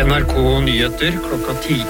NRK Nyheter klokka 10.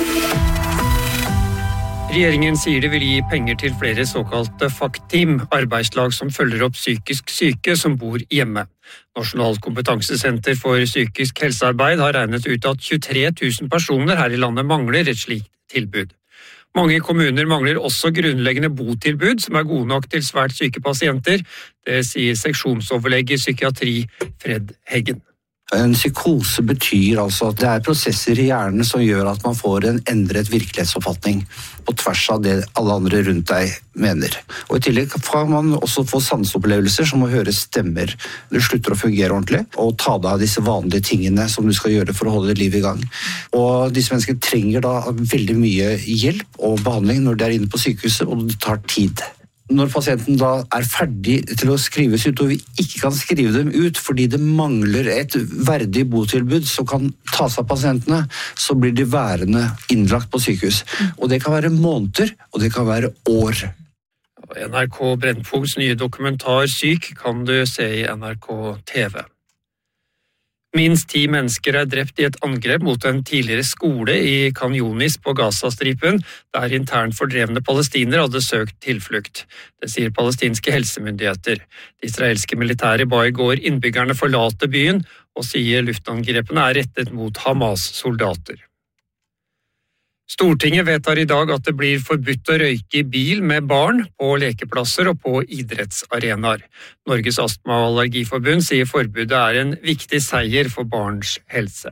Regjeringen sier de vil gi penger til flere såkalte FACT-team, arbeidslag som følger opp psykisk syke som bor hjemme. Nasjonalt kompetansesenter for psykisk helsearbeid har regnet ut at 23 000 personer her i landet mangler et slikt tilbud. Mange kommuner mangler også grunnleggende botilbud som er gode nok til svært syke pasienter. Det sier seksjonsoverlege i psykiatri Fred Heggen. En psykose betyr altså at det er prosesser i hjernen som gjør at man får en endret virkelighetsoppfatning på tvers av det alle andre rundt deg mener. Og i tillegg kan man også få sanseopplevelser som å høre stemmer. Du slutter å fungere ordentlig og ta deg av disse vanlige tingene som du skal gjøre for å holde livet i gang. Og disse menneskene trenger da veldig mye hjelp og behandling når de er inne på sykehuset, og det tar tid. Når pasienten da er ferdig til å skrives ut, og vi ikke kan skrive dem ut fordi det mangler et verdig botilbud som kan ta seg av pasientene, så blir de værende innlagt på sykehus. Og det kan være måneder, og det kan være år. NRK Brennpunkts nye dokumentar Syk kan du se i NRK TV. Minst 10 mennesker er drept i et angrep mot en tidligere skole i Khan Younis på Gazastripen, der internt fordrevne palestinere hadde søkt tilflukt. Det sier palestinske helsemyndigheter. Det israelske militæret ba i går innbyggerne forlate byen, og sier luftangrepene er rettet mot Hamas-soldater. Stortinget vedtar i dag at det blir forbudt å røyke i bil med barn på lekeplasser og på idrettsarenaer. Norges Astma- og Allergiforbund sier forbudet er en viktig seier for barns helse.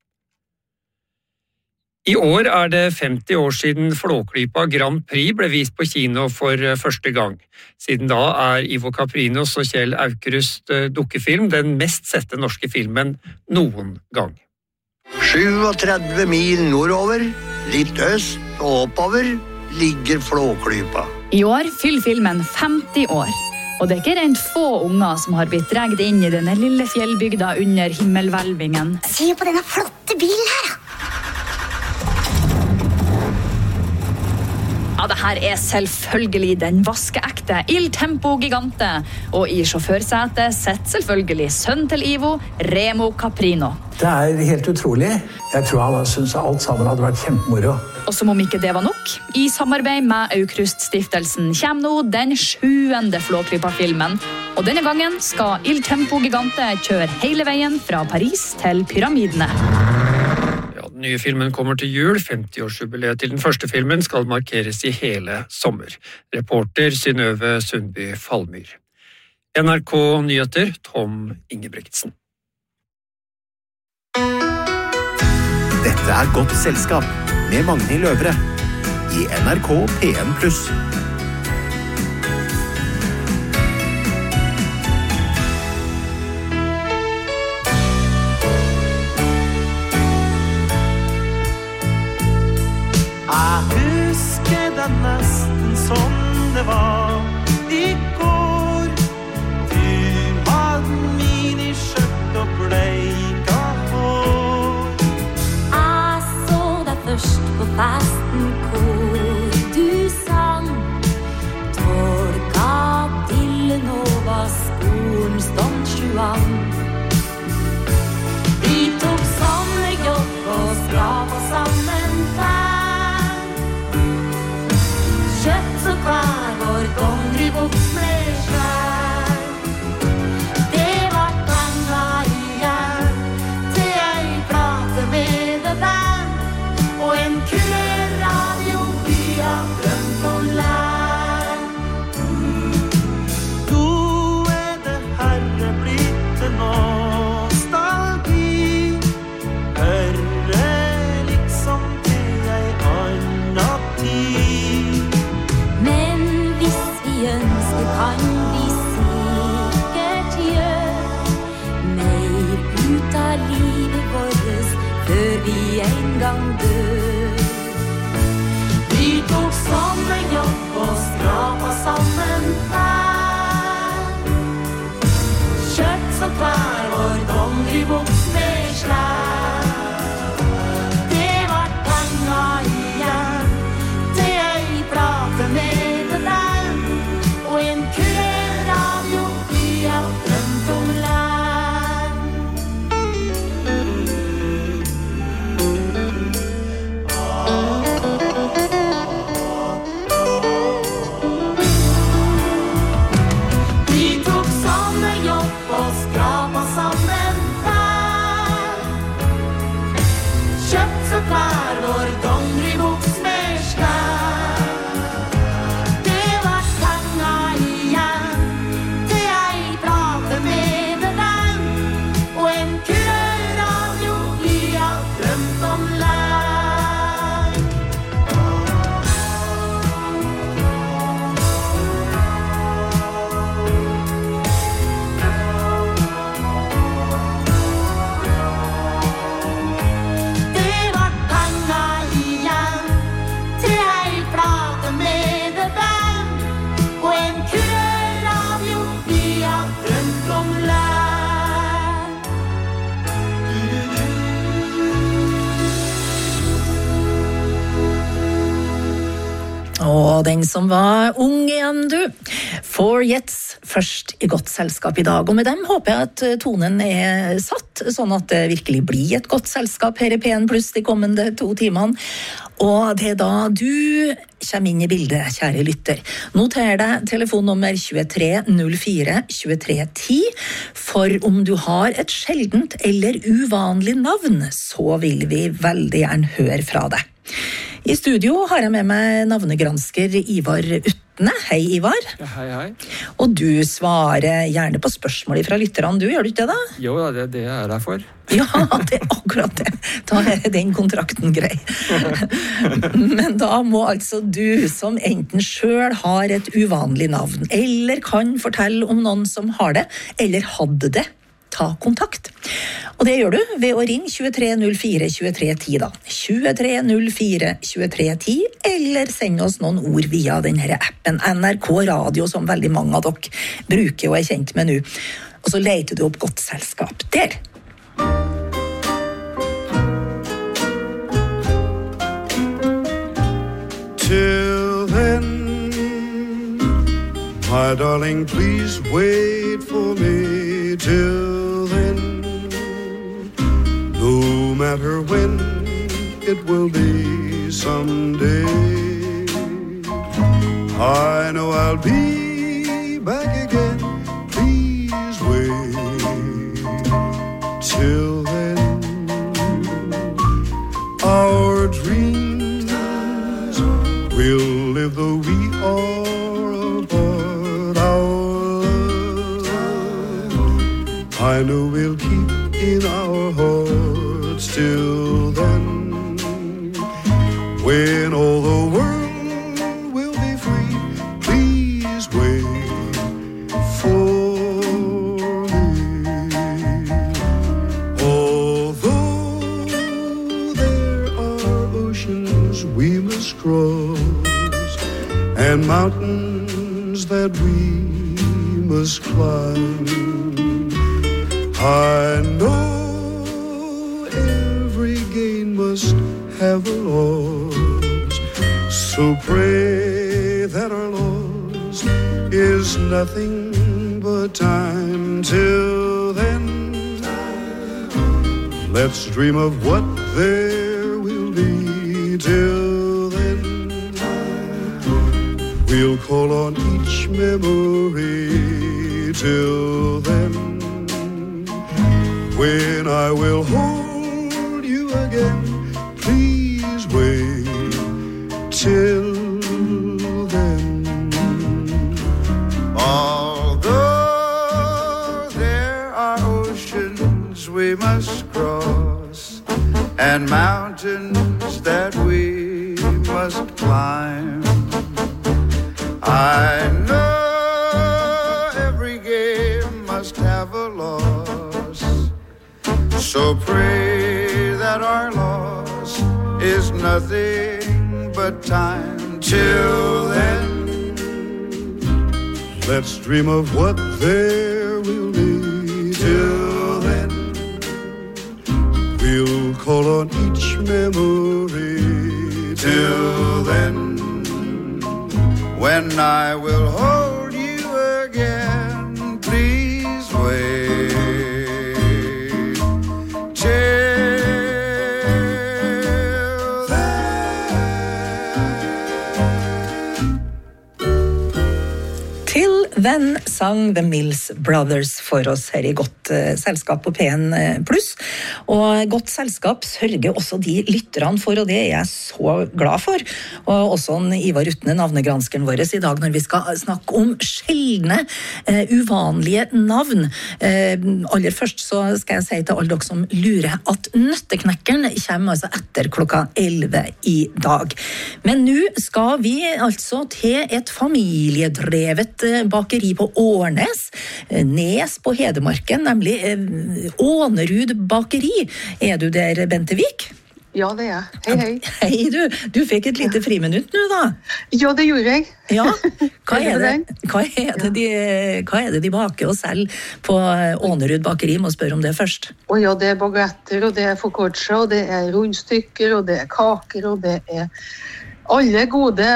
I år er det 50 år siden Flåklypa Grand Prix ble vist på kino for første gang. Siden da er Ivo Caprinos og Kjell Aukrust dukkefilm den mest sette norske filmen noen gang. 37 mil nordover, litt øst og oppover, ligger Flåklypa. I år fyller filmen 50 år, og det er ikke rent få unger som har blitt draget inn i denne lille fjellbygda under himmelhvelvingen. Se på denne flotte bilen her, da! Ja, det her er selvfølgelig den vaskeekte Il Tempo Gigante, og i sjåførsetet sitter selvfølgelig sønn til Ivo, Remo Caprino. Det er helt utrolig. Jeg tror han synes alt sammen hadde vært kjempemoro. Og som om ikke det var nok, i samarbeid med Aukrust-stiftelsen kommer nå den 7. Flåklypa-filmen. Og denne gangen skal Il Tempo Gigante kjøre hele veien fra Paris til pyramidene. Den nye filmen kommer til jul. 50-årsjubileet til den første filmen skal markeres i hele sommer. Reporter Synnøve Sundby Fallmyr. NRK Nyheter, Tom Ingebrigtsen. Dette er Godt selskap med Magnhild Løvre i NRK P1+. Jeg husker det nesten som det var i går. Du hadde miniskjørt og bleika hår. Jeg så deg først på festen hvor du sang. Tolka Dylan og var skolens Don Juan. Vi tok sommerjobb og skrapa sammen fær. Kjøtt og hver vår dongeribuks ble svær. Det var penger igjen til ei plate med det der, og en kuleradio vi har drømt om lær. Nå er det herre blitt en nostalgi. Hører liksom til ei anna tid. Men hvis vi ønsker kan vi sikkert gjøre mer ut av livet vårt før vi en gang dør. Vi tok sommerjobb og skrapa sammen fær. Kjøtt så hver vår dongeribuks med slær. Det var penger igjen til ei plate med det der, og en kuleradio vi har drømt om lær. den som var ung igjen, du. Four Jets først i godt selskap i dag, og med dem håper jeg at tonen er satt, sånn at det virkelig blir et godt selskap her i P1 Pluss de kommende 2 timene. Og det er da du kommer inn i bildet, kjære lytter. Noter deg telefonnummer 2304 2310, for om du har et sjeldent eller uvanlig navn, så vil vi veldig gjerne høre fra deg. I studio har jeg med meg navnegransker Ivar Utne. Hei, Ivar. Ja, hei, hei. Og du svarer gjerne på spørsmål fra lytterne, du, gjør du ikke det da? Jo, det er det jeg er der for. Ja, det er akkurat det. Da er den kontrakten grei. Men da må altså du, som enten selv har et uvanlig navn, eller kan fortelle om noen som har det, eller hadde det, ta kontakt. Og det gjør du ved å ringe 2304 2310 da. 2304 2310, eller send oss noen ord via denne appen NRK Radio, som veldig mange av dere bruker og er kjent med nå. Og så leter du opp godt selskap der. Till then, my darling, please wait for me. Till then, no matter when, it will be someday. I know I'll be back again. Please wait. Till then, our dreams will live though we are apart. Our love, I know we'll keep in our hearts till then. When all the world will be free, please wait for me. Although there are oceans we must cross, and mountains that we must climb, I know every gain must have a loss. So pray that our loss is nothing but time. Till then, let's dream of what there will be. Till then, we'll call on each memory. Till then, when I will hold you again, please wait till then. Although there are oceans we must cross, and mountains that we must climb, I know every game must have a loss. So pray that our loss is nothing but time. Till then, let's dream of what there will be. Till then, we'll call on each memory. Till then, when I will hold you again, please wait. Den sang The Mills Brothers for oss her i godt selskap på P1 Pluss. Og godt selskap sørger også de lytterne for, og det er jeg så glad for. Og også Ivar Utne, navnegranskeren vår i dag, når vi skal snakke om sjeldne, uvanlige navn. Aller først så skal jeg si til alle dere som lurer at Nøtteknekkeren kommer altså etter klokka 11 i dag. Men nå skal vi altså til et familiedrevet bakeri på Årnes, Nes på Hedemarken, nemlig Ånerud bakeri. Er du der, Bente Vik? Ja, det er jeg. Hei, hei. Hei, du fikk et lite friminutt nå da. Ja, det gjorde jeg. Ja, hva er det de baker og selger på Ånerud bakeri? Må spørre om det først. Og ja, det er baguetter, og det er focaccia, og det er rundstykker, og det er kaker, og det er Alle gode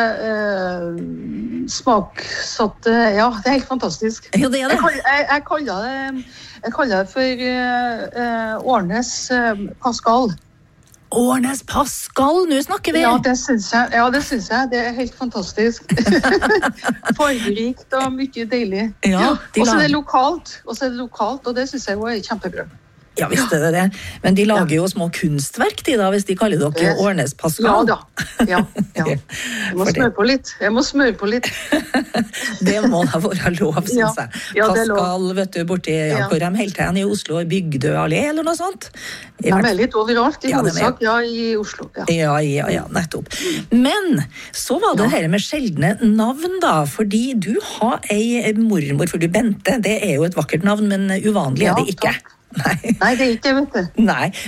smaksatte, ja, det er helt fantastisk. Ja, det er det. Jeg kaller det for Årnes Pascal. Årnes Pascal, nå snakker vi! Ja, det synes jeg. Det er helt fantastisk. Fargerikt og mye deilig. Ja, og så er det lokalt, og det synes jeg jo er kjempebra. Ja, visst er det. Men de lager jo små kunstverk, de da, hvis de kaller dere Årnes Pascal. Ja da. Ja. Jeg må smøre på litt. Det må da være lov, synes jeg. Ja, det er lov. Pascal, vet du, borti hvor de helt til i Oslo, Bygdø allé, eller noe sånt. De er litt overalt, i hovedsak, i Oslo. Ja, nettopp. Men så var det her med sjeldne navn da, fordi du har ei mormor, for du Bente, det er jo et vakkert navn, men uvanlig er det ikke. Nei, det er ikke det, vet du.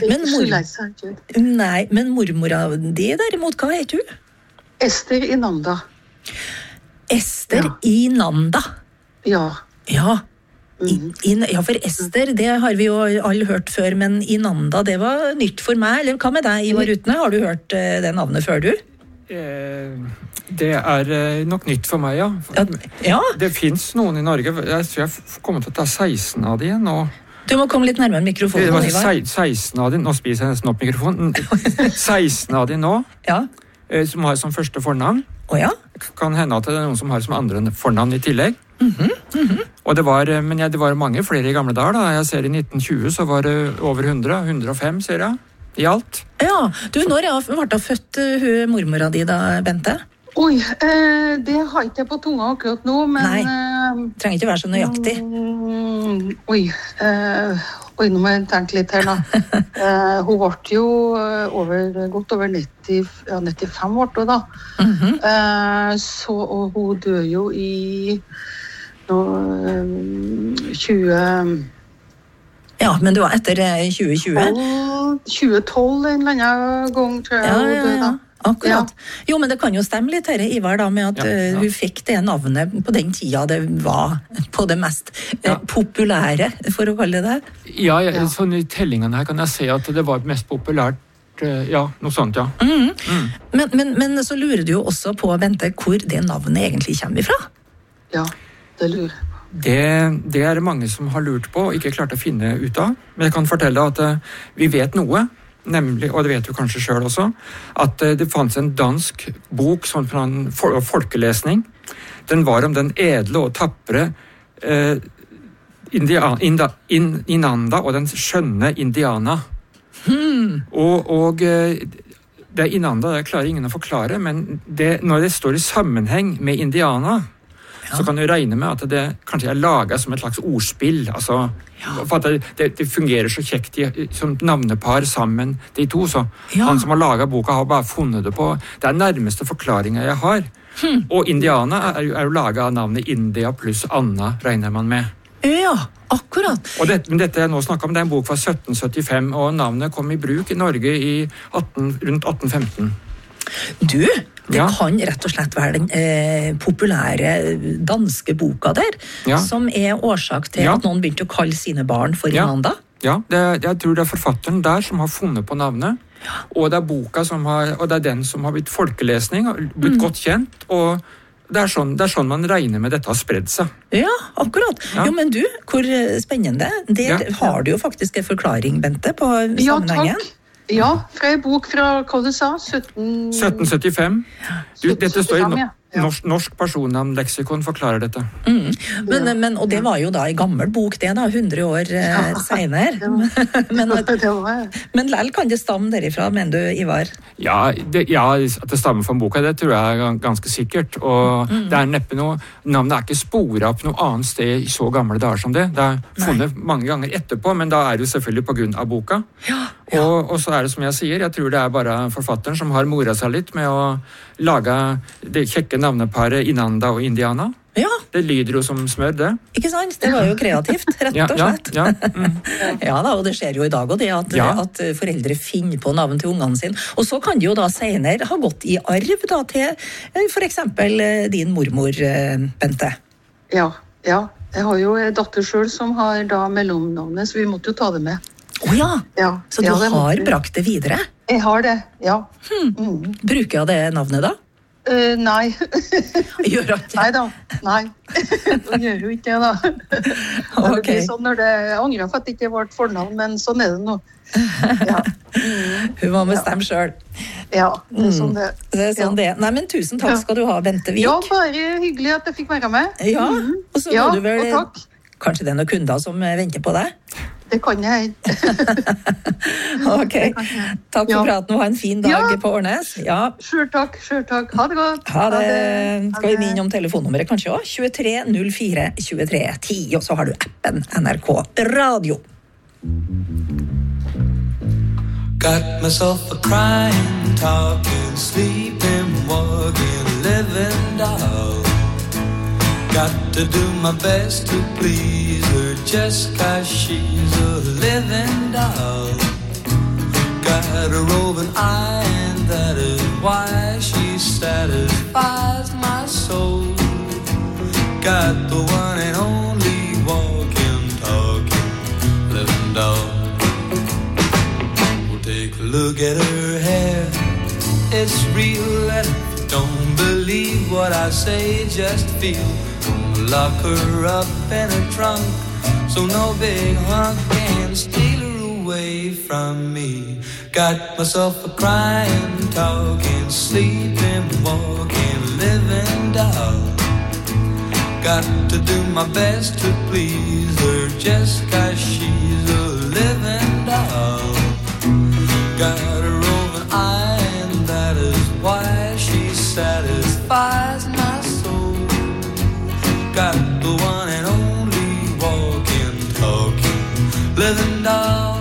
Nei, men mormora di derimot, hva heter du? Ester Inanda. Ester Inanda? Ja. Ja, for Ester, det har vi jo alle hørt før, men Inanda, det var nytt for meg. Eller hva med deg, Ivar Utne? Har du hørt det navnet før, du? Det er nok nytt for meg, ja. Det finnes noen i Norge, jeg tror jeg kommer til å ta 16 av de igjen nå. Du må komme litt nærmere mikrofonen, Ivar. 16 av de, nå spiser jeg nesten opp mikrofonen, 16 av de nå, som har som første fornavn. Kan hende at det er noen som har som andre fornavn i tillegg. Og det var mange flere i gamle dager da. Jeg ser i 1920 så var det over 105 ser jeg, i alt. Ja, du, når ble da født mormora di da, Bente? Oi, det har ikke jeg på tunga akkurat nå, men... Nei, trenger ikke være så nøyaktig. Nå må jeg tenke litt her da. Hun ble jo godt over 95 år da. Og hun døde jo i 20... Ja, men det var etter 2020? 2012 en eller annen gang, tror jeg hun døde da. Akkurat. Jo, men det kan jo stemme litt her, Ivar, da, med at hun fikk det navnet på den tida det var på det mest populære, for å kalle det det. Ja, sånn i tellingene her kan jeg se at det var mest populært, noe sånt, Men så lurer du jo også på, Bente, hvor det navnet egentlig kommer ifra? Ja, det lurer jeg på. Det er mange som har lurt på og ikke klart å finne ut av. Men jeg kan fortelle at vi vet noe, nemlig, og det vet du kanskje selv også, at det fanns en dansk bok sånn fra en folkelesning. Den var om den edle og tappere Inanda og den skjønne Indiana. Og det Inanda, det klarer ingen å forklare, men når det står i sammenheng med Indiana, så kan du regne med at det kanskje er laget som et slags ordspill. Altså, for at det fungerer så kjekt som navnepar sammen, de to. Så han som har laget boka har bare funnet det på. Det er nærmeste forklaringen jeg har. Og Indiana er jo laget av navnet India pluss Anna, regner man med. Ja, akkurat. Og men dette jeg nå snakker om, det er en bok fra 1775, og navnet kom i bruk i Norge rundt 1815. Du, det kan rett og slett være den populære danske boka der, som er årsak til at noen begynte å kalle sine barn for Inanda. Ja, jeg tror det er forfatteren der som har funnet på navnet, og det er boka og det er den som har blitt folkelesning, blitt godt kjent, og det er sånn man regner med dette har spredd seg. Ja, akkurat. Jo, men du, hvor spennende. Der har du jo faktisk en forklaring, Bente, på sammenhengen. Ja, takk. Ja, fra en bok fra, hva du sa, 1775. Dette står i norsk personnavnleksikon forklarer dette. Og det var jo da en gammel bok, det da, 100 år senere. Men lell kan det stamme derifra, mener du, Ivar? Ja, at det stammer fra boka, det tror jeg er ganske sikkert. Og det er neppe navnet er ikke sporet opp noe annet sted i så gamle dager som det. Det er funnet mange ganger etterpå, men da er det jo selvfølgelig på grunn av boka. Og så er det som jeg sier, jeg tror det er bare forfatteren som har moret seg litt med å lage det kjekke navneparet Inanda og Indiana. Ja. Det lyder jo som smør, det. Ikke sant? Det var jo kreativt, rett og slett. Ja da, og det skjer jo i dag, og det at foreldre finner på navn til ungene sine. Og så kan de jo da senere ha gått i arv da, til for eksempel din mormor, Bente. Ja. Jeg har jo en datter selv som har da mellomnavnet, så vi måtte jo ta det med. Så du har brakt det videre? Jeg har det, ja. Bruker jeg det navnet da? Nei. Gjør han ikke? Nei da. Nei. Da gjør jo ikke det, da. Det blir sånn når jeg angrer for at det ikke ble fornavn, men sånn er det nå. Ja. Hun må bestemme selv. Ja, det er sånn det. Det er sånn det. Nei, men tusen takk skal du ha, Bente Vik. Ja, bare hyggelig at jeg fikk være med. Ja, og så må du vel... og takk. Kanskje det er noen kunder som venter på deg? Det kan jeg. Ok, takk for praten og ha en fin dag på Årnes. Ja. Selv takk. Ha det godt. Ha det. Skal vi minne om telefonnummeret kanskje også? 23 04 23 10, og så har du appen NRK Radio. Got myself a crying, talking, sleeping, walking, living doll. Got to do my best to please her just 'cause she's a living doll. Got a roving eye and that is why she satisfies my soul. Got the one and only walking, talking, living doll. Well, take a look at her hair, it's real and don't believe what I say, just feel. Lock her up in a trunk so no big hunk can steal her away from me. Got myself a crying, talking, sleeping, walking, living doll. Got to do my best to please her just 'cause she's a living doll. Got a roving eye and that is why she satisfies my soul. Got the one and only walking, talking, living doll.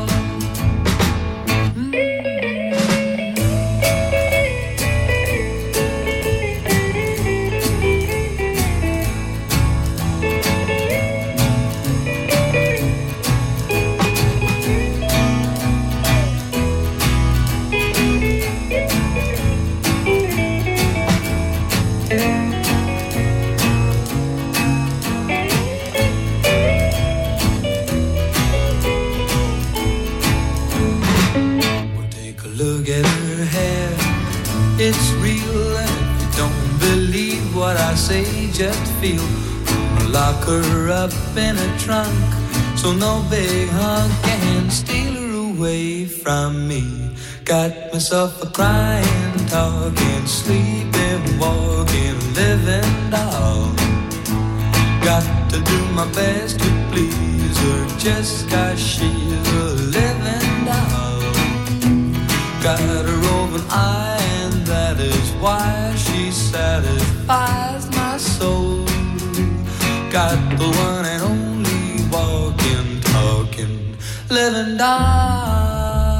It's real and if you don't believe what I say, just feel. Lock her up in a trunk so no big hunk can steal her away from me. Got myself a crying, talking, sleeping, walking, living doll. Got to do my best to please her just 'cause she's a living doll. Got a roving eye and that is why she satisfies my soul. Got the one and only walking, talking, living doll.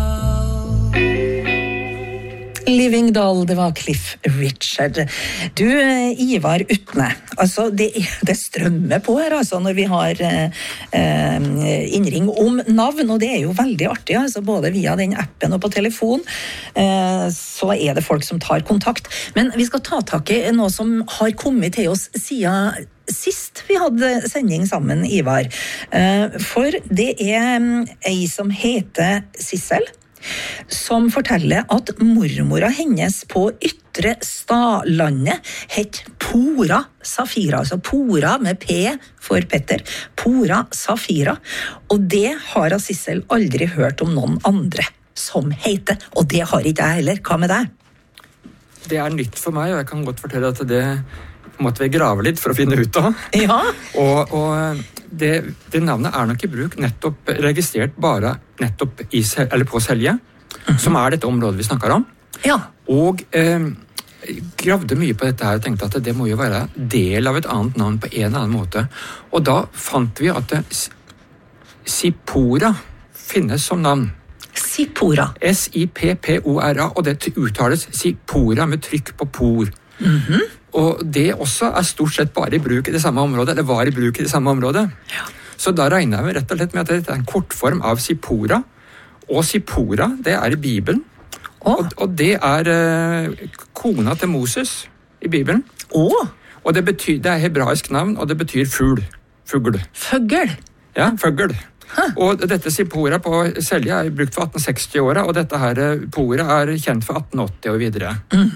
Living Doll, det var Cliff Richard. Du, Ivar Utne, altså det strømmer på her altså, når vi har innring om navn, og det er jo veldig artig, altså, både via den appen og på telefon, så er det folk som tar kontakt. Men vi skal ta tak i noe som har kommet til oss siden sist vi hadde sending sammen, Ivar. For det er ei som heter Sissel, som forteller at mormora hennes på Ytre Stadlandet het Pora Safira, altså Pora med P for Petter, Pora Safira, og det har Sissel aldri hørt om noen andre som heter, og det har ikke jeg heller. Hva med deg? Det er nytt for meg, og jeg kan godt fortelle at det måtte vi grave litt for å finne ut av. Ja. Og det navnet er nok i bruk nettopp registrert bare nettopp på Selje, som er dette området vi snakker om. Ja. Og gravde mye på dette her og tenkte at det må jo være del av et annet navn på en eller annen måte. Og da fant vi at Sippora finnes som navn. Sippora. S-I-P-P-O-R-A, og det uttales Sippora med trykk på por. Mhm. Og det også er stort sett bare i bruk i det samme området, eller var i bruk i det samme området. Ja. Så da regner jeg rett og slett med at dette er en kortform av Sippora, og Sippora, det er i Bibelen, og det er kona til Moses i Bibelen. Og det er hebraisk navn, og det betyr fugl. Fugl? Ja, fugl. Og dette Sippora på Selje er brukt for 1860-åra, og dette her Pora er kjent for 1880 og videre. Mhm.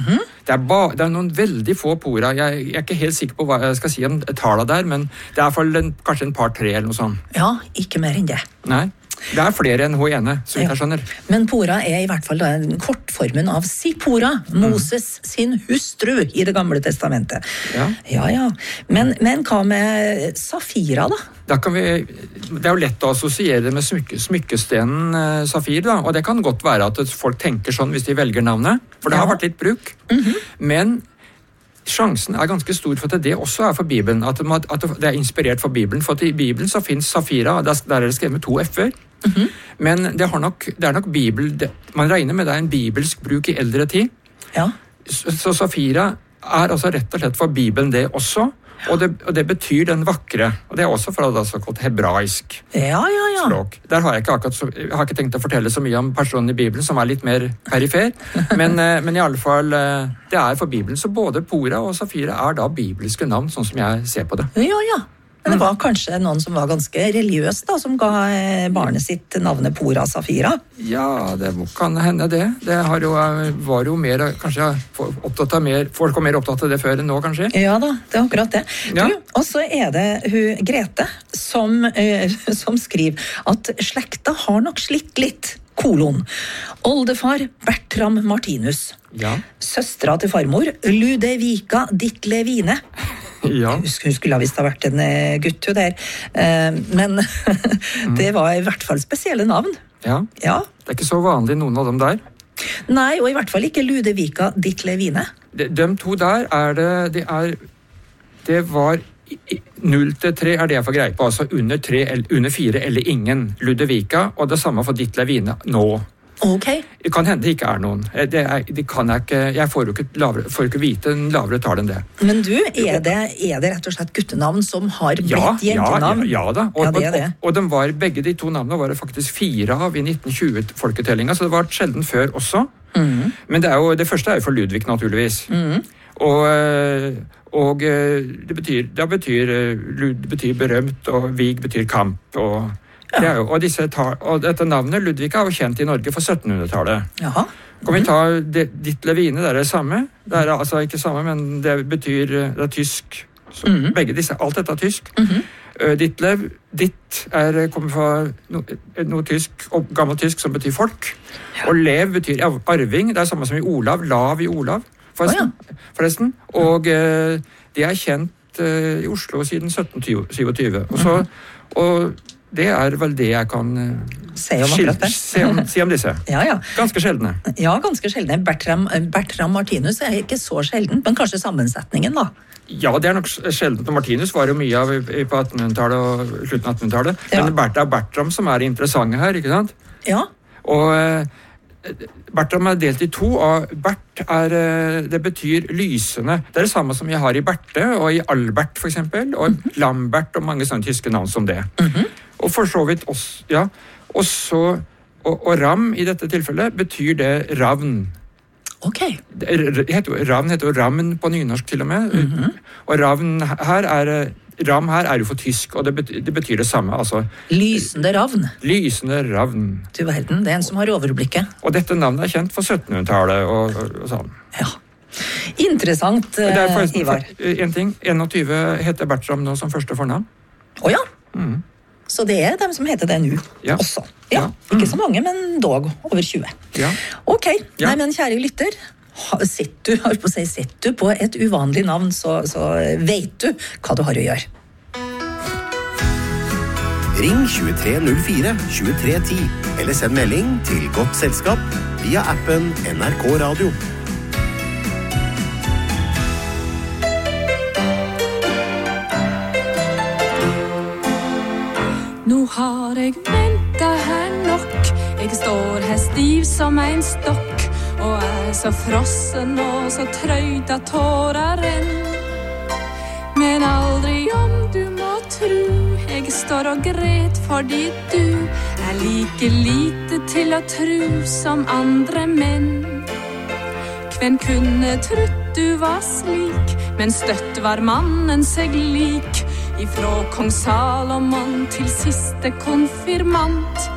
Det er noen veldig få pora. Jeg er ikke helt sikker på hva jeg skal si om tallene der, men det er kanskje en par-tre eller noe sånt. Ja, ikke mer enn det. Nei, det er flere enn H1, så vidt jeg skjønner. Men pora er i hvert fall kortformen av Sipora, Moses sin hustru i Det gamle testamentet. Ja. Men hva med Safira da? Det er jo lett å assosiere det med smykkestenen Safir, da, og det kan godt være at folk tenker sånn hvis de velger navnet, for det har vært litt bruk. Men sjansen er ganske stor for at det også er for Bibelen, at det er inspirert for Bibelen, for at i Bibelen så finnes Safira, der er det skrevet med 2 F-er, men det er nok Bibel, man regner med det er en bibelsk bruk i eldre tid, så Safira er altså rett og slett for Bibelen det også, og det betyr den vakre, og det er også fra det såkalt hebraisk språk. Der har jeg ikke tenkt å fortelle så mye om personen i Bibelen, som er litt mer perifer, men i alle fall, det er for Bibelen, så både Pora og Safira er da bibelske navn, sånn som jeg ser på det. Ja. Men det var kanskje noen som var ganske religiøs da, som ga barnet sitt navnet Pora Safira? Ja, det kan hende det. Det var jo mer, kanskje folk var mer opptatt av det før enn nå, kanskje? Ja da, det er akkurat det. Og så er det hun Grete som skriver at slekta har nok slitt litt, oldefar Bertram Martinus. Søstera til farmor, Ludevika Ditlevine. Hun skulle ha visst ha vært en gutt der, men det var i hvert fall spesielle navn. Ja, det er ikke så vanlig noen av dem der. Nei, og i hvert fall ikke Ludevika Ditlevine. De 2 der det var 0 til 3 er det jeg får greie på, altså under 4 eller ingen Ludevika, og det samme for Ditlevine nå. Det kan hende det ikke er noen. Jeg får jo ikke vite en lavere tall enn det. Men du, er det rett og slett guttenavn som har blitt jentenavn? Ja da. Og begge de 2 navnene var det faktisk 4 av i 1920-folketellinga, så det var sjelden før også. Men det første er jo for Ludvig, naturligvis. Og det betyr berømt, og Vig betyr kamp, og dette navnet Ludvig er jo kjent i Norge for 1700-tallet. Kan vi ta Ditlevine, det er det samme. Det er altså ikke samme, men det er tysk. Begge disse, alt dette er tysk. Ditlev, kommer fra noe tysk, gammelt tysk som betyr folk. Og lev betyr arving, det er samme som i Olav, lav i Olav, forresten. Og det er kjent i Oslo siden 1727. Og det er vel det jeg kan si om disse. Ganske sjeldne. Ja, ganske sjeldne. Bertram Martinus er ikke så sjelden, men kanskje sammensetningen da? Ja, det er nok sjeldent. Martinus var jo mye av på 1800-tallet og slutten av 1800-tallet. Men det er Bertram som er interessante her, ikke sant? Ja. Og Bertram er delt i 2, og Bert det betyr lysende. Det er det samme som jeg har i Berte, og i Albert for eksempel, og Lambert og mange sånne tyske navn som det. Og for så vidt også, og ram i dette tilfellet betyr det ravn. Ravn heter jo rammen på nynorsk til og med, og ram her er jo for tysk, og det betyr det samme, altså. Lysende ravn. Lysende ravn. Du verden, det er en som har overblikket. Og dette navnet er kjent for 1700-tallet og sånn. Ja. Interessant, Ivar. En ting, 21 heter Bertram nå som første fornavn. Åja. Så det er dem som heter det nå også. Ikke så mange, men dog over 20. Ok, nei, men kjære lytter, sitter du på et uvanlig navn, så vet du hva du har å gjøre. Ring 2304 2310, eller send melding til Godt Selskap via appen NRK Radio. Nå har jeg ventet her nok. Jeg står her stiv som en stokk, og er så frossen og så trøyd at tårer renn. Men aldri om du må tru, jeg står og gret fordi du er like lite til å tru som andre menn. Hvem kunne trutt du var slik, men støtt var mannen seg lik, ifra kong Salomon til siste konfirmant.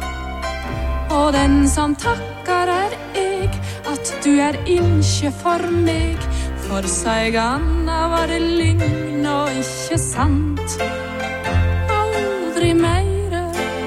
Og den som takkar er jeg, at du er innskje for meg, For seg anna var det lygn og ikke sant. Aldri meire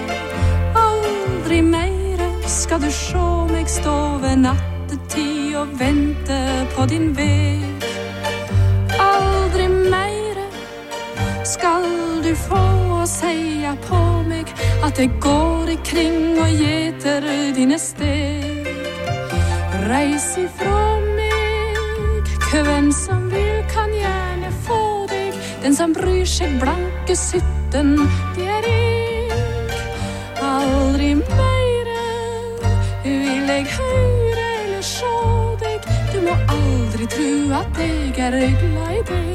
skal du sjå meg stå ved nattetid og vente på din veg. Aldri meire skal du få å seia på meg at jeg går ikring og gjeter dine steg. Reis ifra meg, hvem som vil kan gjerne få deg. Den som bryr seg blanke 17, det er jeg. Aldri meire vil jeg høre eller sjå deg. Du må aldri tro at jeg er glad i deg.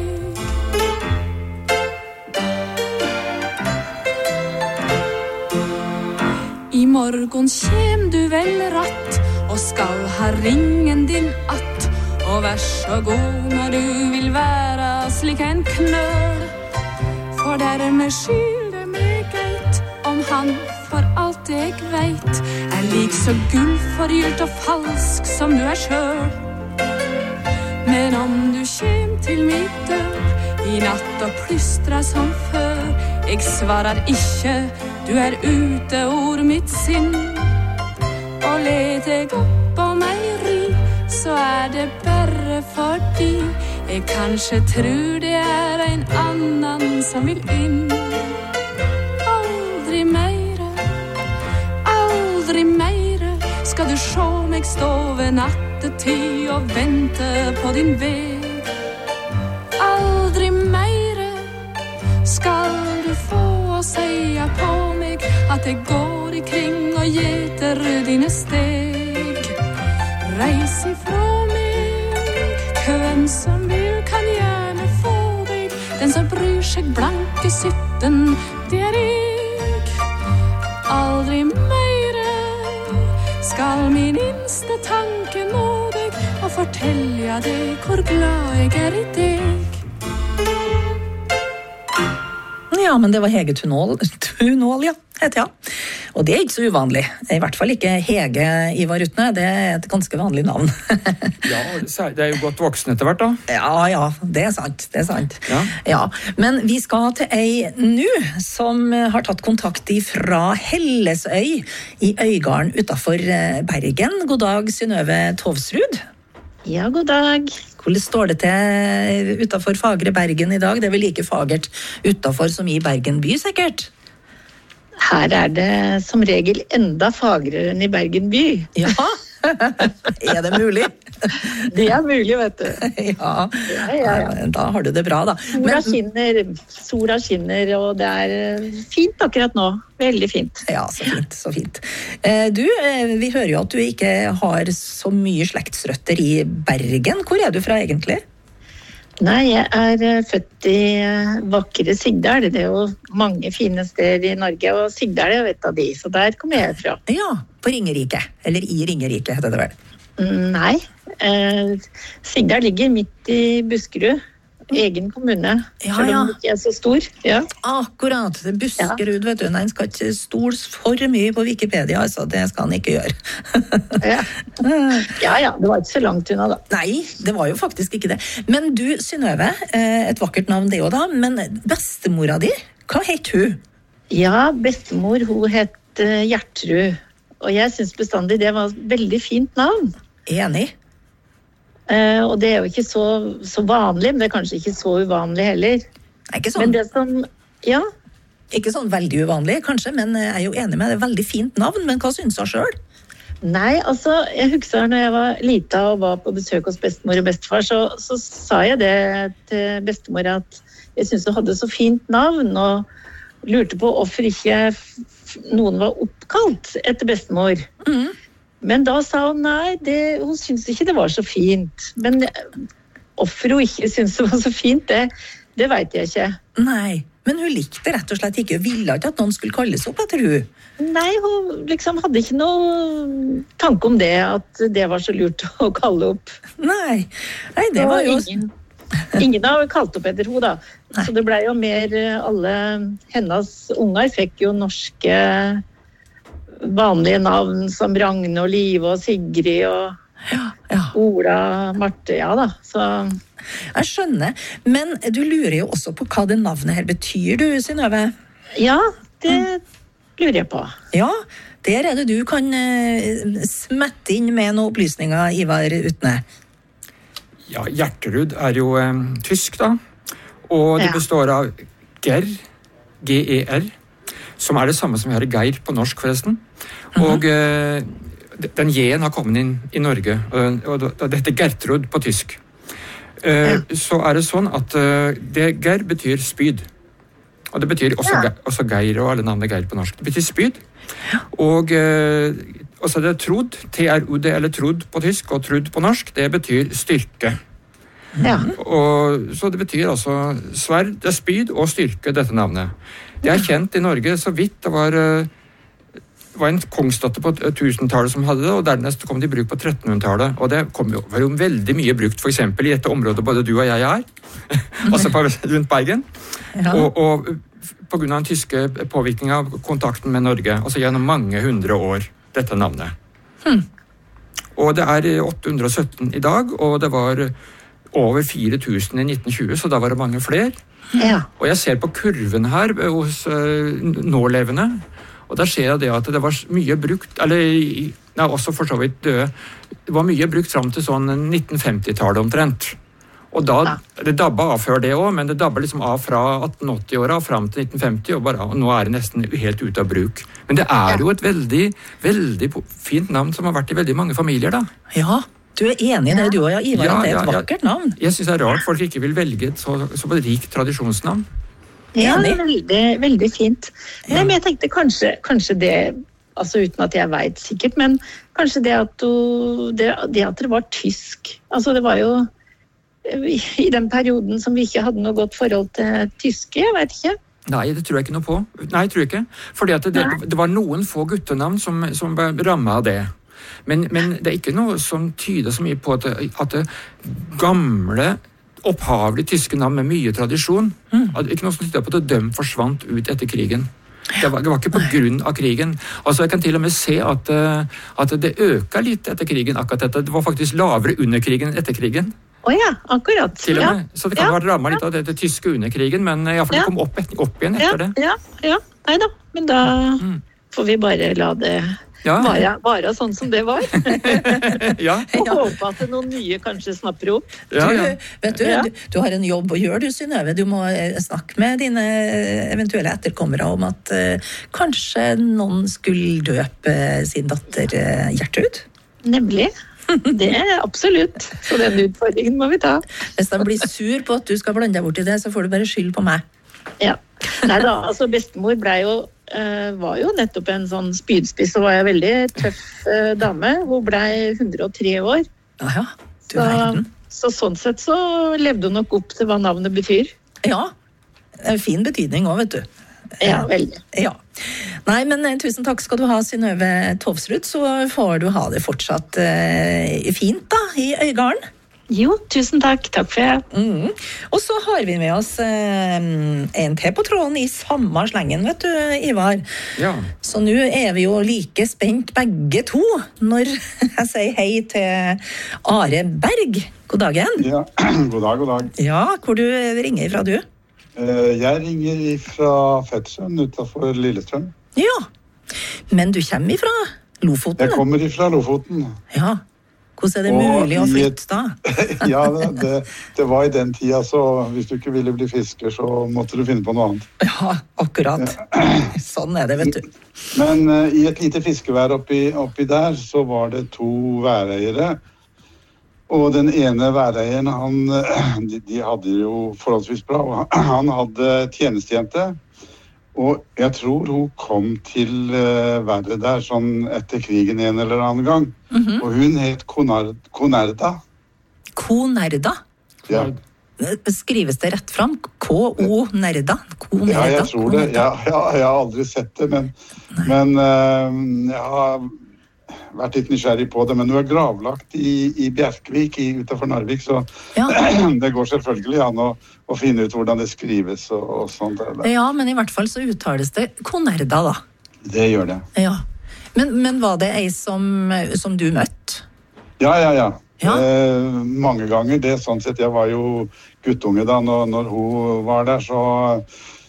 I morgon kjem du vel ratt og skal ha ringen din att. Og vær så god når du vil være slik en knøl. For dermed skylder meg geit om han for alt jeg vet er lik så gullforgylt og falsk som du er sjøl. Men om du kjem til mitt dør i natt og plystrer som før, jeg svarar ikke, du er ute ord mitt sinn. Og let jeg opp om meg ri, så er det bare fordi jeg kanskje tror det er en annan som vil inn. Aldri meire skal du sjå meg stå ved nattetid og vente på din veg. Aldri meire skal du få å seia på meg at jeg går ikring og gjeter dine steg. Reis ifra meg, hvem som vil kan gjerne få deg. Den som bryr seg blanke 17, det er jeg. Aldri meire skal min inste tanke nå deg og fortelle deg hvor glad jeg er i deg. Ja, men det var Hege Tunål, ja, heter jeg. Og det er ikke så uvanlig. I hvert fall ikke Hege Ivar Utne, det er et ganske vanlig navn. Ja, det er jo godt voksen etter hvert da. Ja, det er sant. Ja. Men vi skal til ei nu som har tatt kontakt fra Hellesøy i Øygarden utenfor Bergen. God dag, Synnøve Tovsrud. Ja, god dag. Hvordan står det til utenfor fagre Bergen i dag? Det er vel like fagert utenfor som i Bergen by, sikkert? Her er det som regel enda fagrere enn i Bergen by. Ja, er det mulig? Det er mulig, vet du. Ja. Da har du det bra, da. Sola skinner, og det er fint akkurat nå. Veldig fint. Ja, så fint. Du, vi hører jo at du ikke har så mye slektsrøtter i Bergen. Hvor er du fra egentlig? Nei, jeg er født i vakre Sigdal. Det er jo mange fine steder i Norge, og Sigdal er jo et av de, så der kommer jeg fra. Ja, på Ringerike, eller i Ringerike heter det vel? Nei, Sigdal ligger midt i Buskerud, egen kommune, selv om det ikke er så stor. Ja. Akkurat, Buskerud, vet du, nei, han skal ikke stole for mye på Wikipedia, altså, det skal han ikke gjøre. Ja, det var ikke så langt unna da. Nei, det var jo faktisk ikke det. Men du, Synnøve, et vakkert navn det jo da, men bestemora di, hva het hun? Ja, bestemor, hun het Gjertrud, og jeg synes bestandig det var et veldig fint navn. Enig. Og det er jo ikke så vanlig, men det er kanskje ikke så uvanlig heller. Ikke sånn. Men det som, ja. Ikke sånn veldig uvanlig, kanskje, men jeg er jo enig med det. Veldig fint navn, men hva synes du selv? Nei, altså, jeg husker når jeg var lita og var på besøk hos bestemor og bestefar, så sa jeg det til bestemor at jeg synes hun hadde så fint navn, og lurte på hvorfor ikke noen var oppkalt etter bestemor. Men da sa hun nei, hun syntes ikke det var så fint. Men hvorfor hun ikke syntes det var så fint, det vet jeg ikke. Nei, men hun likte rett og slett ikke, ville ikke at noen skulle kalles opp etter hun. Nei, hun liksom hadde ikke noe tanke om det, at det var så lurt å kalle opp. Nei det var jo... Ingen har kalt opp etter hun da. Nei. Så det ble jo mer, alle hennes unger fikk jo norske vanlige navn som Ragne og Live og Sigrid og Ola, Marte, ja da. Så jeg skjønner, men du lurer jo også på hva det navnet her betyr, du, Synnøve? Ja, det lurer jeg på. Ja, der det du kan smette inn med noen opplysninger, Ivar Utne. Ja, Gjertrud jo tysk da, og det består av Ger, G-E-R, som det samme som vi har i Geir på norsk forresten. Og den J-en har kommet inn i Norge, og det heter Gertrud på tysk. Så det sånn at det Ger betyr spyd. Og det betyr også Geir og alle navnene Geir på norsk. Det betyr spyd. Og så det Trud, T-R-U-D eller Trud på tysk og Trud på norsk, det betyr styrke. Og, så det betyr altså sverd, det spyd og styrke, dette navnet. Det kjent i Norge så vidt. Det var en kongsdatter på 1000-tallet som hadde det, og dernest kom det i bruk på 1300-tallet. Og det var jo veldig mye brukt, for eksempel i dette området både du og jeg altså rundt Bergen. Og på grunn av den tyske påvirkningen av kontakten med Norge, altså gjennom mange 100 år, dette navnet. Og det 817 i dag, og det var over 4000 i 1920, så da var det mange flere. Og jeg ser på kurven her hos nålevende, og der ser jeg det at det var mye brukt, eller også for så vidt døde, det var mye brukt fram til sånn 1950-tallet omtrent. Og da, det dabba av før det også, men det dabba liksom av fra 1880-åra fram til 1950, og nå det nesten helt ute av bruk. Men det jo et veldig, veldig fint navn som har vært i veldig mange familier da. Ja, du enig i det du og jeg, Ivar, at det et vakkert navn. Jeg synes det rart folk ikke vil velge et så rikt tradisjonsnavn. Ja, det veldig, veldig fint. Men jeg tenkte kanskje det, altså uten at jeg vet sikkert, men kanskje det at det var tysk. Altså det var jo i den perioden som vi ikke hadde noe godt forhold til tyske, jeg vet ikke. Nei, det tror jeg ikke noe på. Nei, jeg tror ikke. Fordi at det var noen få guttenavn som ble rammet av det. Men det ikke noe som tyder så mye på at gamle, opphavlige tyske navn med mye tradisjon, ikke noe som tyder på at de forsvant ut etter krigen. Det var ikke på grunn av krigen. Altså, jeg kan til og med se at det øket litt etter krigen, akkurat dette. Det var faktisk lavere under krigen enn etter krigen. Ja, akkurat. Til og med. Så det kan være rammet litt av det tyske under krigen, men i hvert fall det kom opp igjen etter det. Ja, neida. Men da får vi bare la det være sånn som det var. Og håpe at noen nye kanskje snapper opp. Vet du har en jobb å gjøre, du, Synnøve. Du må snakke med dine eventuelle etterkommere om at kanskje noen skulle døpe sin datter Gjertrud. Nemlig. Det absolutt. Så den utfordringen må vi ta. Hvis de blir sur på at du skal blande deg bort i det, så får du bare skyld på meg. Ja. Neida, altså bestemor var jo nettopp en sånn spydspiss, og var en veldig tøff dame. Hun ble 103 år. Ja, du verden. Så sånn sett så levde hun nok opp til hva navnet betyr. Ja, det en fin betydning også, vet du. Ja, veldig. Ja. Nei, men tusen takk skal du ha, Synnøve Tovsrud, så får du ha det fortsatt fint da, i Øygarden. Jo, tusen takk. Takk for det. Og så har vi med oss en til på tråden i samme slengen, vet du, Ivar. Ja. Så nå vi jo like spent begge to når jeg sier hei til Are Berg. God dagen. Ja, god dag. Ja, hvor du ringer fra, du? Jeg ringer fra Fettsund utenfor Lillestrøm. Ja, men du kommer fra Lofoten? Jeg kommer fra Lofoten. Ja, hvordan det mulig å flytte da? Ja, det var i den tida, så hvis du ikke ville bli fisker, så måtte du finne på noe annet. Ja, akkurat. Sånn det, vet du. Men i et lite fiskevær oppi der, så var det 2 væreiere. Og den ene væreieren, de hadde jo forholdsvis bra, og han hadde tjenestejente, og jeg tror hun kom til været der sånn etter krigen en eller annen gang, og hun het Konerda. Konerda? Ja. Skrives det rett fram? K-O-Nerda? Ja, jeg tror det. Jeg har aldri sett det, men jeg har vært litt nysgjerrig på det, men du gravlagt i Bjerkvik utenfor Narvik, så det går selvfølgelig an å finne ut hvordan det skrives og sånt. Ja, men i hvert fall så uttales det Konerda da. Det gjør det. Ja. Men var det ei som du møtte? Ja. Mange ganger. Det sånn sett, jeg var jo guttunge da, når hun var der, så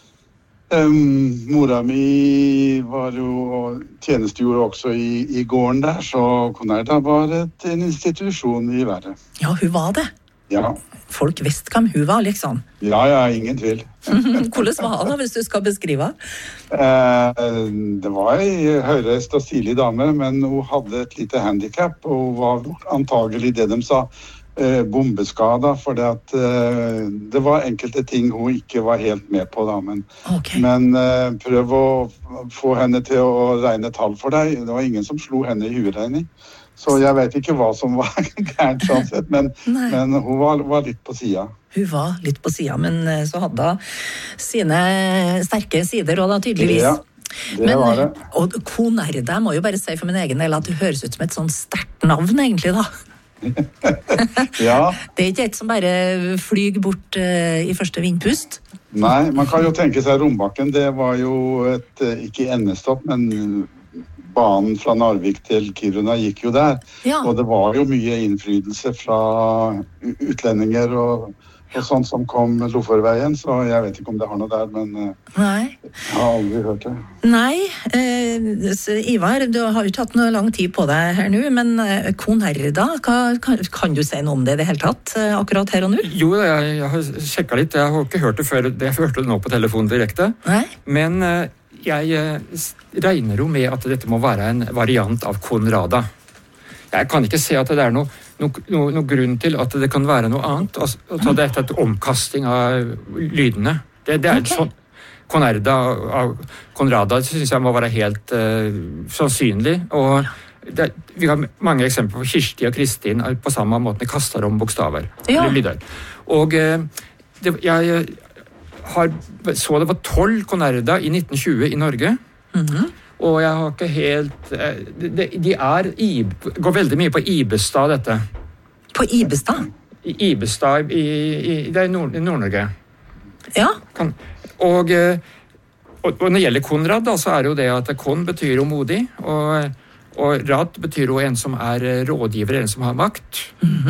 mora mi var jo tjenestegjorde også i gården der, så Conerda var en institusjon i været. Ja, hun var det. Ja. Folk visste hvem hun var, liksom. Ja, ingen tvil. Hvordan var hun da, hvis du skal beskrive? Det var en høyreist og stilig dame, men hun hadde et lite handicap, og hun var antagelig det de sa, bombeskada, for det var enkelte ting hun ikke var helt med på da, men prøv å få henne til å regne tall for deg. Det var ingen som slo henne i hueregning. Så jeg vet ikke hva som var gærent sånn sett, men hun var litt på siden. Hun var litt på siden, men så hadde hun sine sterke sider, og da tydeligvis. Ja, det var det. Og Conerda, jeg må jo bare si for min egen del at du høres ut som et sånn sterkt navn egentlig da. Ja. Det er ikke et som bare flyger bort i første vindpust. Nei, man kan jo tenke seg Rombakken, det var jo ikke endestopp, men banen fra Narvik til Kiruna gikk jo der, og det var jo mye innflytelse fra utlendinger og sånt som kom Loforveien, så jeg vet ikke om det har noe der, men jeg har aldri hørt det. Nei, Ivar, du har jo tatt noe lang tid på deg her nå, men Conerda, kan du si noe om det i det hele tatt, akkurat her og nå? Jo, jeg har sjekket litt, jeg har ikke hørt det før, jeg hørte det nå på telefonen direkte, men jeg regner jo med at dette må være en variant av Conerda. Jeg kan ikke se at det er noe grunn til at det kan være noe annet. Altså, det er et omkasting av lydene. Det er sånn. Conerda synes jeg må være helt sannsynlig. Og vi har mange eksempler på Kirsti og Kristin på samme måte. De kaster om bokstaver. Lyder. Og jeg så det var 12 Conerda i 1920 i Norge. Og jeg har ikke helt går veldig mye på Ibestad, dette. På Ibestad? Ibestad det er i Nord-Norge. Ja. Og når det gjelder Konrad da, så er det jo det at Kon betyr jo modig, og Rad betyr jo en som er rådgiver, en som har makt.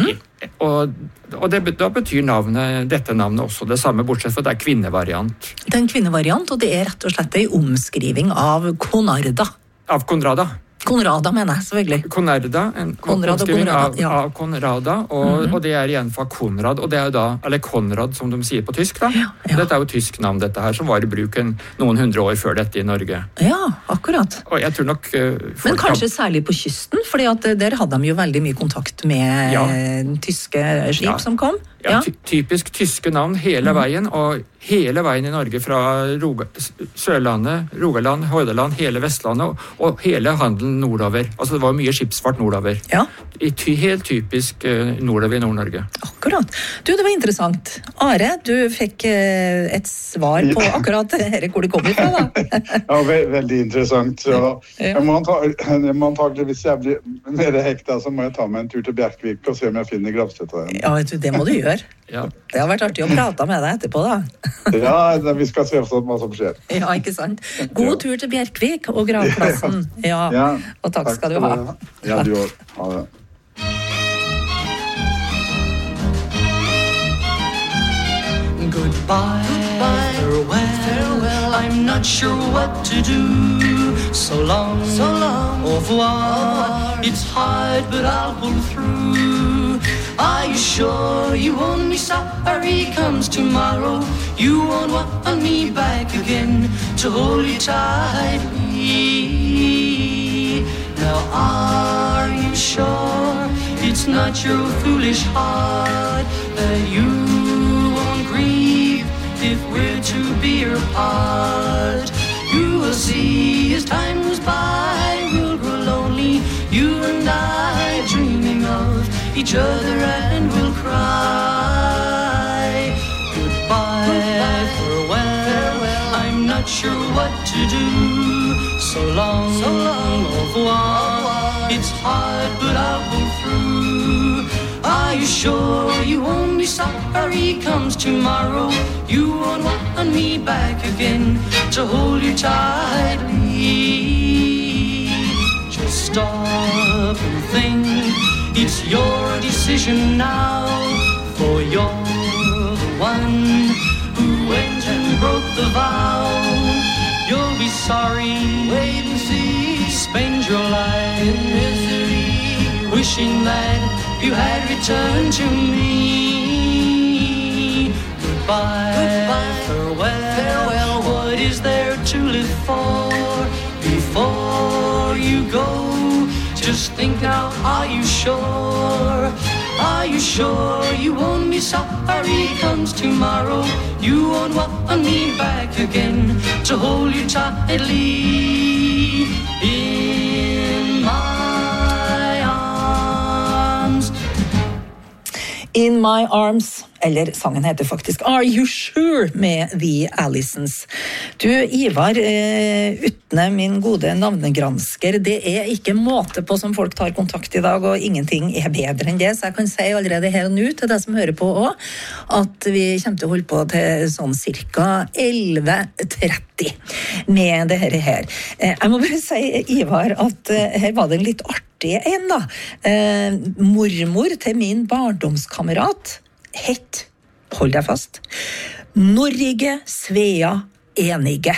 Og da betyr dette navnet også det samme, bortsett fra det er kvinnevariant. Det er en kvinnevariant, og det er rett og slett en omskriving av Conerda. Av Conrada. Conrada mener jeg, selvfølgelig. Conerda, en omskriving av Conrada, og det er igjen fra Konrad, og det er jo da, eller Konrad som de sier på tysk da. Dette er jo tysk navn dette her, som var i bruk noen 100 år før dette i Norge. Ja, akkurat. Og jeg tror nok... Men kanskje særlig på kysten, fordi at der hadde de jo veldig mye kontakt med tyske skip som kom. Ja, typisk tyske navn hele veien, og hele veien i Norge fra Sørlandet, Rogaland, Hordaland, hele Vestlandet, og hele handelen nordover. Altså det var mye skipsfart nordover. Ja. Helt typisk nordover i Nord-Norge. Akkurat. Du, det var interessant. Are, du fikk et svar på akkurat her hvor det kommer fra, da. Ja, veldig interessant. Så jeg må antagelig, hvis jeg blir mer hekta, så må jeg ta meg en tur til Bjerkvik og se om jeg finner gravstøtta igjen. Ja, det må du gjøre. Ja. Det har vært artig å prate med deg etterpå, da. Ja, vi skal se hva som skjer. Ja, ikke sant? God tur til Bjerkvik og gravplassen. Ja, og takk skal du ha. Ja, du også. Ha det. Goodbye, farewell, I'm not sure what to do. So long, au revoir, it's hard but I'll pull through. Are you sure you won't be sorry comes tomorrow? You won't want me back again to hold you tightly. Now are you sure it's not your foolish heart that you won't grieve if we're to be apart? You will see as time goes by, we'll grow lonely, you and I, dreaming of each other, and we'll cry. Goodbye, farewell, I'm not sure what to do. So long, au revoir, it's hard but I'll pull through. Are you sure you won't be sorry comes tomorrow? You won't want me back again to hold you tightly. Just stop and think, It's your decision now, for you're the one who went and broke the vow. You'll be sorry, wait and see. Spend your life in misery, wishing that you had returned to me. Goodbye, goodbye, farewell, farewell. What is there to live for before you go? Just think now, are you sure? Are you sure you won't be sorry comes tomorrow? You won't want me back again to hold you tightly in my arms. In My Arms, eller sangen heter faktisk Are You Sure med The Allisons. Du, Ivar, Utne, min gode navnegransker, det ikke måte på som folk tar kontakt I dag, og ingenting bedre enn det, så jeg kan si allerede her og nå til deg som hører på også, at vi kommer til å holde på til sånn cirka 11:30 med det her. Jeg må bare si, Ivar, at her var det en litt artig en da. Mormor til min barndomskamerat hett, hold deg fast, Norge Svea Enige.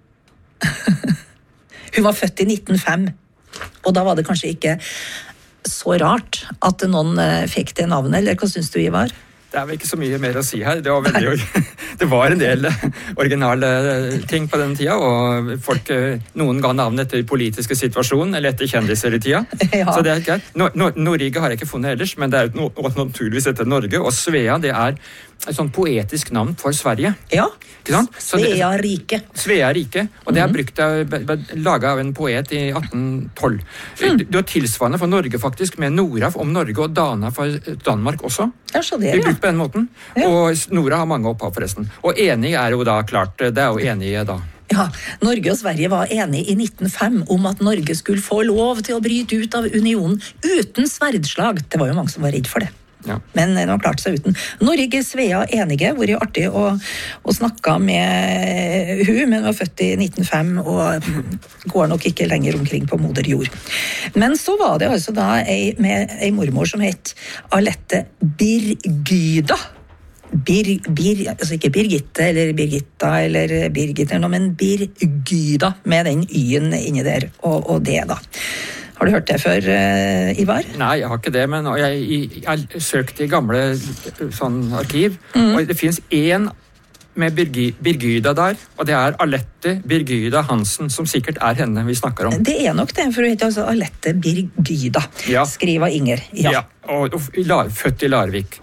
Hun var født I 1905, og da var det kanskje ikke så rart at noen fikk det navnet, eller hva synes du, Ivar? Det vel ikke så mye mer å si her. Det var en del originale ting på den tida, og folk, noen ga navn etter politiske situasjon, eller etter kjendiser I tida. Ja. Så det greit. Norge har jeg ikke funnet ellers, men det naturligvis etter Norge, og Svea, det et sånn poetisk navn for Sverige. Ja, Svea Rike. Svea Rike, og det laget av en poet I 1812. Det var tilsvarende for Norge faktisk, med Nora om Norge og Dana for Danmark også. Ja, så det, ja. Brukt på den måten. Ja. Og Nora har mange opphav forresten. Og enig jo da klart, det jo enige da. Ja, Norge og Sverige var enige I 1905 om at Norge skulle få lov til å bryte ut av unionen uten sverdslag. Det var jo mange som var redd for det. Ja. Men de har klart seg uten. Norge Svea enige, hvor det artig å snakke med hun, men var født I 1905 og går nok ikke lenger omkring på moder jord. Men så var det altså da med en mormor som het Alette Birgyda. Altså ikke Birgitte eller Birgitta eller Birgit, men Birgyda med den y-en inni der, og det da. Har du hørt det før, Ivar? Nei, jeg har ikke det, men jeg søkte I gamle sånn arkiv, og det finnes en med Birgyda der, og det Alette Birgyda Hansen, som sikkert henne vi snakker om. Det nok det, for hun heter altså Alette Birgyda, ja. Skriver Inger. Ja, og født I Larvik.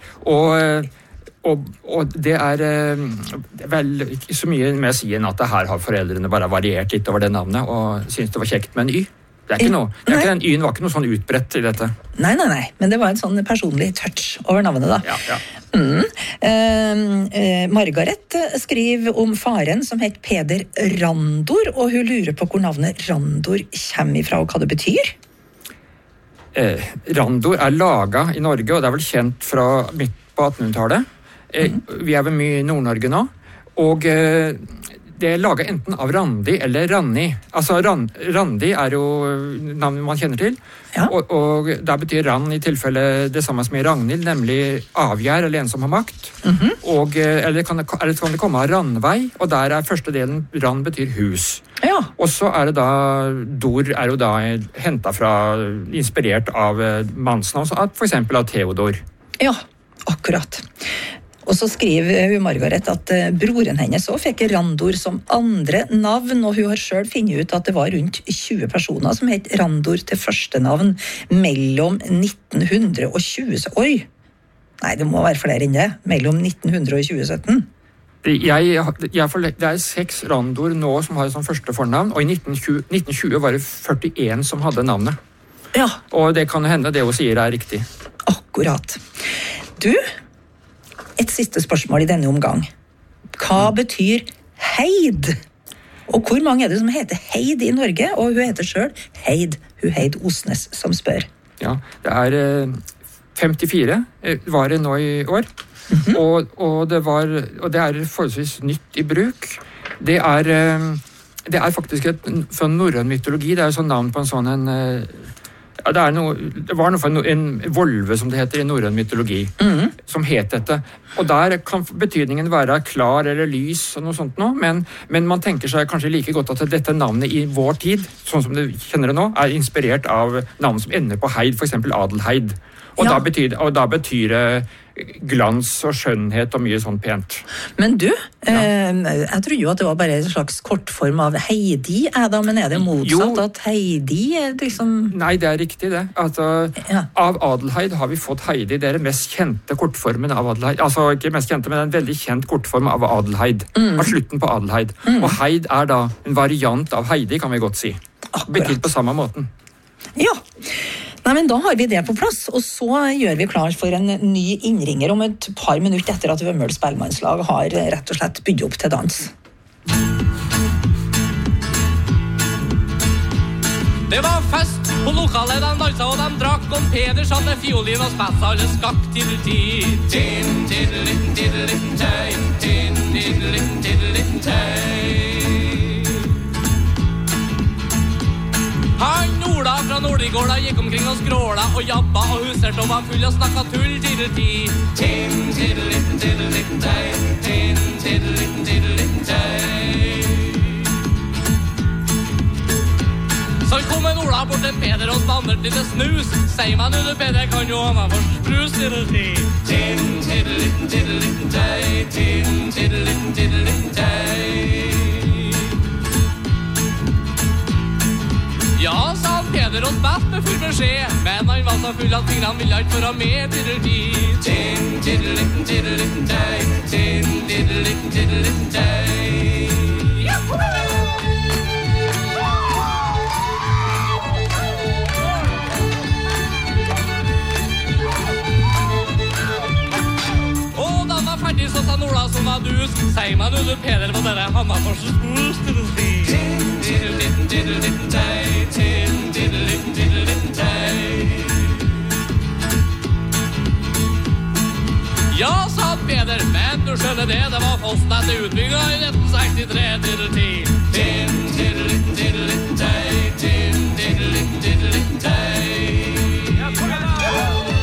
Og det vel ikke så mye med å si enn at det her har foreldrene bare variert litt over det navnet, og synes det var kjekt med en y. Det ikke noe, den y-en var ikke noe sånn utbredt I dette. Nei, men det var en sånn personlig touch over navnet da. Ja. Margaret skriver om faren som het Peder Randor, og hun lurer på hvor navnet Randor kommer ifra og hva det betyr. Randor laget I Norge, og det vel kjent fra midt på 1800-tallet. Vi vel mye I Nord-Norge nå, og det laget enten av Randi eller Ranni. Altså Randi jo navnet man kjenner til, ja. og der betyr Rand I tilfelle det samme som I Ragnhild, nemlig avgjær eller en som har makt. Og, eller kan det komme av Randvei, og der første delen Rand betyr hus. Ja. Og så det da, Dor jo da hentet fra, inspirert av mannsnavn, for eksempel av Theodor. Ja, akkurat. Og så skriver hun Margaret at broren hennes også fikk Randor som andre navn, og hun har selv funnet ut at det var rundt 20 personer som het Randor til første navn mellom 1900 og 20... Oi! Nei, det må være flere enn det. Mellom 1900 og 2017. Det 6 Randor nå som har som første fornavn, og I 1920 var det 41 som hadde navnet. Ja. Og det kan hende det hun sier riktig. Akkurat. Du... Et siste spørsmål I denne omgang. Hva betyr heid? Og hvor mange det som heter heid I Norge? Og hun heter selv Heid. Hun Heid Osnes som spør. Ja, det 54 var det nå I år. Og det forholdsvis nytt I bruk. Det faktisk et sånn norrøn mytologi. Det jo sånn navn på en sånn Ja, det var noe for en volve, som det heter i norrøn mytologi, som het dette. Og der kan betydningen være klar eller lys og noe sånt nå, men man tenker seg kanskje like godt at dette navnet i vår tid, sånn som du kjenner det nå, er inspirert av navn som ender på heid, for eksempel Adelheid. Og da betyr det glans og skjønnhet og mye sånn pent. Men du, jeg trodde jo at det var bare en slags kortform av Heidi, men er det motsatt at Heidi liksom... Nei, det er riktig det. Altså, av Adelheid har vi fått Heidi, det er den mest kjente kortformen av Adelheid. Altså, ikke mest kjente, men en veldig kjent kortform av Adelheid. Av slutten på Adelheid. Og Heid er da en variant av Heidi, kan vi godt si. Betydd på samme måten. Ja. Nei, men da har vi det på plass, og så gjør vi klar for en ny innringer om et par minutter etter at Vømmøl Spellemannslag har rett og slett bydd opp til dans. Det var fest på lokalet, de dansa og de drakk, og Peder satt med fiolin og spetsa alle skakk til tid. Tin, tiddelitten, tiddelitten, tøy, tin, tiddelitten, tiddelitten, tøy. Han Ola fra Nordigårda gikk omkring og skråla og jabba og husert og var full og snakka tull til tid. Tin, tiddelitten, tiddelitten, tøy, tin, tiddelitten, tiddelitten, tøy. Så kom en Ola bort til Peder og spandert lite snus. Sier meg nu du Peder, kan jo ha meg for sprus til tid. Tin, tiddelitten, tiddelitten, tøy, tin, tiddelitten, tiddelitten, tøy. Ja, sa han Peder og spett med full beskjed, men han var så full at fingrene ville ikke være med til tid. Tin, tiddelitten, tiddelitten, tøy, tin, tiddelitten, tiddelitten, tøy. Og da han var ferdig, så sa Ola som var dus, sier meg nu du Peder, hva dere hamma for så spus til å si. Tin, tiddelitten, tiddelitten, tøy, tin, tiddelitten, tiddelitten, tøy. Ja, sa Peder, men du skjønner det, det var Fossen etter utbygginga i 1963 til 10. Tin, tiddelitten, tiddelitten, tøy, tin, tiddelitten, tiddelitten, tøy. Ja, kom igjen da!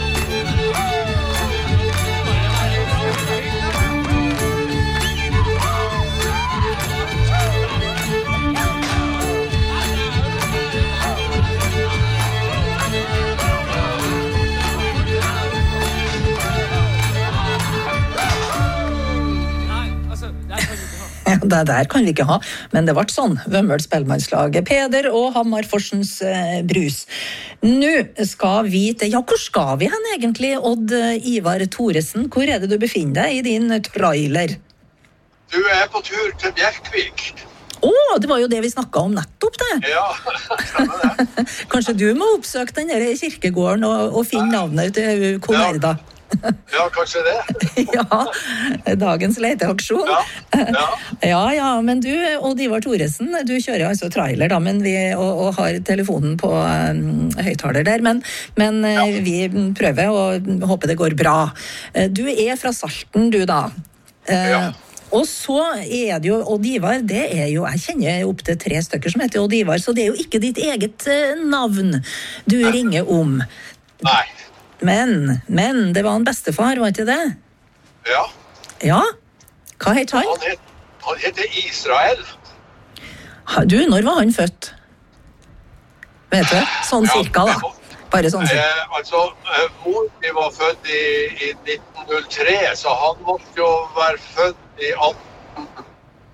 Det der kan vi ikke ha, men det ble sånn. Vømmøl Spellemannslag, Peder og Hamar-Forsens brus. Nå skal vi til... Ja, hvor skal vi hen egentlig, Odd Ivar Thoresen? Hvor er det du befinner deg i din trailer? Du er på tur til Bjerkvik. Det var jo det vi snakket om nettopp, det. Ja, stemmer det. Kanskje du må oppsøke den der kirkegården og finne navnet til Komerda? Ja, kanskje det. Ja, dagens leteaksjon. Ja, men du, Odd Ivar Thoresen, du kjører altså trailer da, men og har telefonen på høyttaler der, men vi prøver og håper det går bra. Du er fra Salten, du da. Og så er det jo Odd Ivar, det er jo, jeg kjenner opp til 3 stykker som heter Odd Ivar, så det er jo ikke ditt eget navn du ringer om. Nei. Men, det var en bestefar, var ikke det? Ja. Ja? Hva het han? Han heter Israel. Du, når var han født? Vet du? Sånn cirka da. Bare sånn cirka. Mor min var født i 1903, så han måtte jo være født i 18...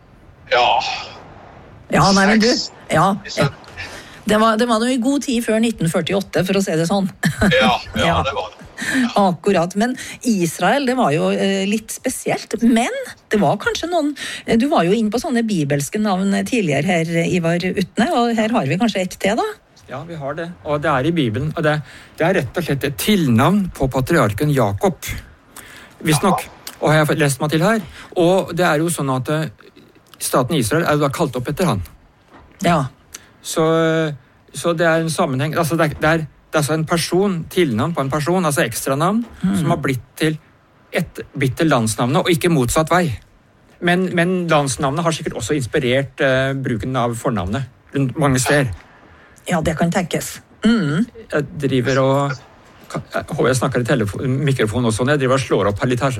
Ja, nei, men du... Ja. Det var noe i god tid før 1948, for å si det sånn. Ja, det var det. Akkurat, men Israel, det var jo litt spesielt, men det var kanskje noen... Du var jo inne på sånne bibelske navn tidligere her, Ivar Utne, og her har vi kanskje ett til da? Ja, vi har det, og det er i Bibelen, og det er rett og slett et tilnavn på patriarken Jakob. Visst nok, og har jeg lest meg til her. Og det er jo sånn at staten Israel er jo da kalt opp etter han. Ja. Så det er en sammenheng, altså det er altså en person, tilnavn på en person, altså ekstranavn, som har blitt til landsnavnet, og ikke motsatt vei. Men landsnavnet har sikkert også inspirert bruken av fornavnet rundt mange steder. Ja, det kan tenkes. Jeg driver og... Jeg håper jeg snakker i mikrofonen også, når jeg driver og slår opp her litt her.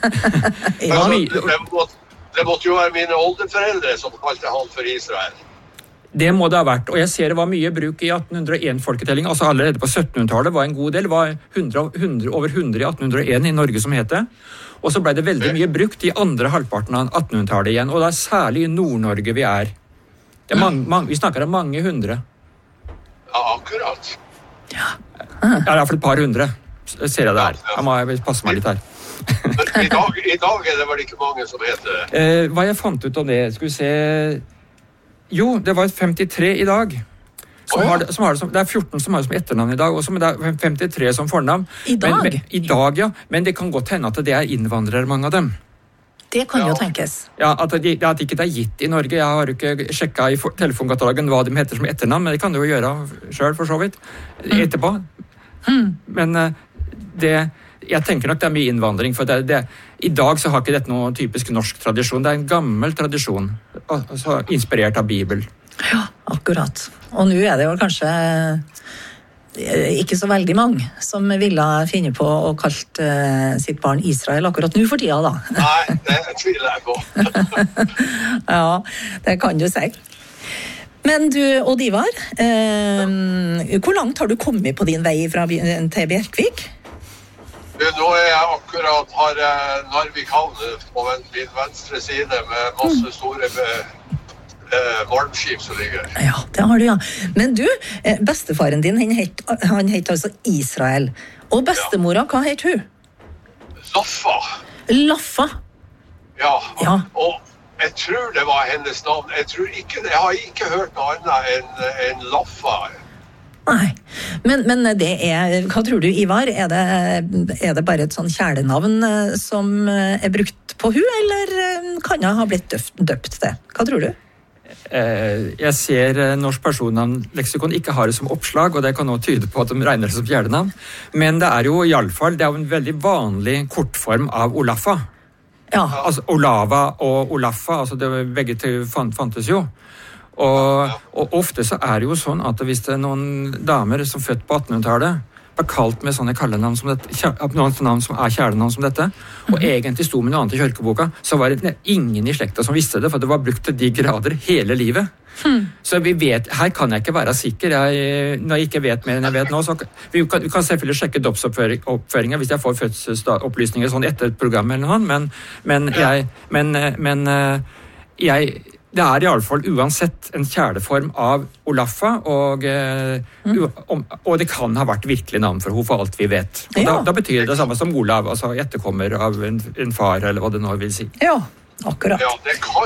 Det måtte jo være mine oldeforeldre som kalte han for Israel. Det må det ha vært, og jeg ser det var mye bruk i 1801-folketelling, altså allerede på 1700-tallet var en god del, var over 100 i 1801 i Norge som het det, og så ble det veldig mye brukt i andre halvparten av 1800-tallet igjen, og det er særlig i Nord-Norge vi er. Det er vi snakker om mange hundre. Ja, akkurat. Ja, det er i hvert fall et par hundre, ser jeg det her. Jeg må passe meg litt her. Men i dag er det vel ikke mange som heter det? Hva jeg fant ut om det, skal vi se... Jo, det var 53 i dag. Det er 14 som har det som etternavn i dag, og det er 53 som fornavn. I dag? I dag, ja. Men det kan godt hende at det er innvandrere, mange av dem. Det kan jo tenkes. Ja, at ikke det er gitt i Norge. Jeg har jo ikke sjekket i telefonkatalogen hva de heter som etternavn, men det kan du jo gjøre selv for så vidt etterpå. Men jeg tenker nok det er mye innvandring, for i dag så har ikke dette noe typisk norsk tradisjon. Det er en gammel tradisjon, altså inspirert av Bibel. Ja, akkurat. Og nå er det jo kanskje ikke så veldig mange som ville finne på å kalte sitt barn Israel akkurat nå for tida, da. Nei, det tviler jeg på. Ja, det kan du si. Men du, Odd Ivar, hvor langt har du kommet på din vei til Bjerkvik? Nå er jeg akkurat har Narvik havn på min venstre side med masse store varmskip som ligger. Ja, det har du, ja. Men du, bestefaren din, han het altså Israel. Og bestemora, hva het hun? Laffa. Laffa? Ja, og jeg tror det var hennes navn. Jeg har ikke hørt noe annet enn Laffa. Nei, men det hva tror du, Ivar? Er det bare et sånn kjælenavn som er brukt på hun, eller kan jeg ha blitt døpt det? Hva tror du? Jeg ser Norsk personnavn-leksikon ikke har det som oppslag, og det kan også tyde på at de regner det som kjælenavn. Men det er jo i alle fall, det er jo en veldig vanlig kortform av Olaffa. Ja. Altså Olava og Olaffa, altså begge til fantes jo. Og ofte så er det jo sånn at hvis det er noen damer som er født på 1800-tallet var kalt med sånne kallenavn som dette, noen navn som er kjælenavn som dette, og egentlig sto med noe annet i kirkeboka, så var det ingen i slekta som visste det, for det var brukt til de grader hele livet. Så vi vet, her kan jeg ikke være sikker, når jeg ikke vet mer enn jeg vet nå, så vi kan selvfølgelig sjekke dåpsoppføringen hvis jeg får fødselsopplysninger sånn etter programmet eller noe, men det er i alle fall uansett en kjæleform av Olaffa, og det kan ha vært virkelig navn for henne for alt vi vet. Og da betyr det samme som Olav, altså etterkommer av en far, eller hva det nå vil si. Ja, akkurat. Ja,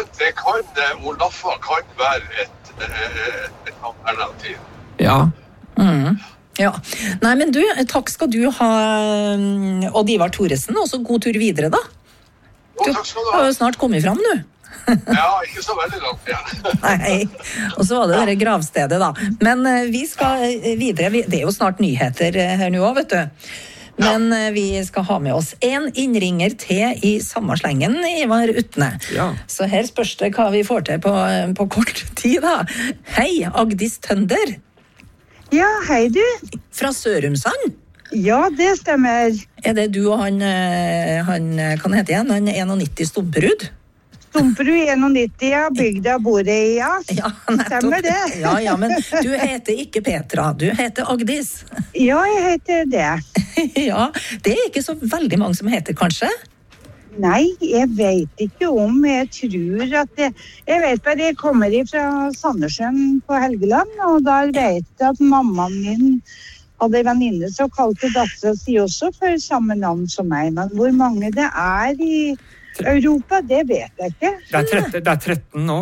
Olaffa kan være et alternativ. Ja. Ja. Nei, men du, takk skal du ha, Odd Ivar Thoresen, og så god tur videre da. Takk skal du ha. har jo snart kommet fram nå. Ja, ikke så veldig langt igjen. Nei, og så var det dette gravstedet da. Men vi skal videre, det er jo snart nyheter her nå også, vet du. Men vi skal ha med oss en innringer til i samme slengen, Ivar Utne. Ja. Så her spørs det hva vi får til på kort tid da. Hei, Agdis Tønder. Ja, hei du. Fra Sørumsand? Ja, det stemmer. Er det du og han hva han heter igjen? Han 91 Stumperud? Stumperud 91, ja, bygda bor i, ja. Stemmer det. Ja, men du heter ikke Petra, du heter Agdis. Ja, jeg heter det. Ja, det er ikke så veldig mange som heter, kanskje? Nei, jeg vet ikke om, jeg tror at jeg vet bare, jeg kommer fra Sandnessjøen på Helgeland, og der vet jeg at mammaen min hadde en venninne som kalte datteren si også for samme navn som meg, men hvor mange det er i Europa, det vet jeg ikke. Det er 13 nå.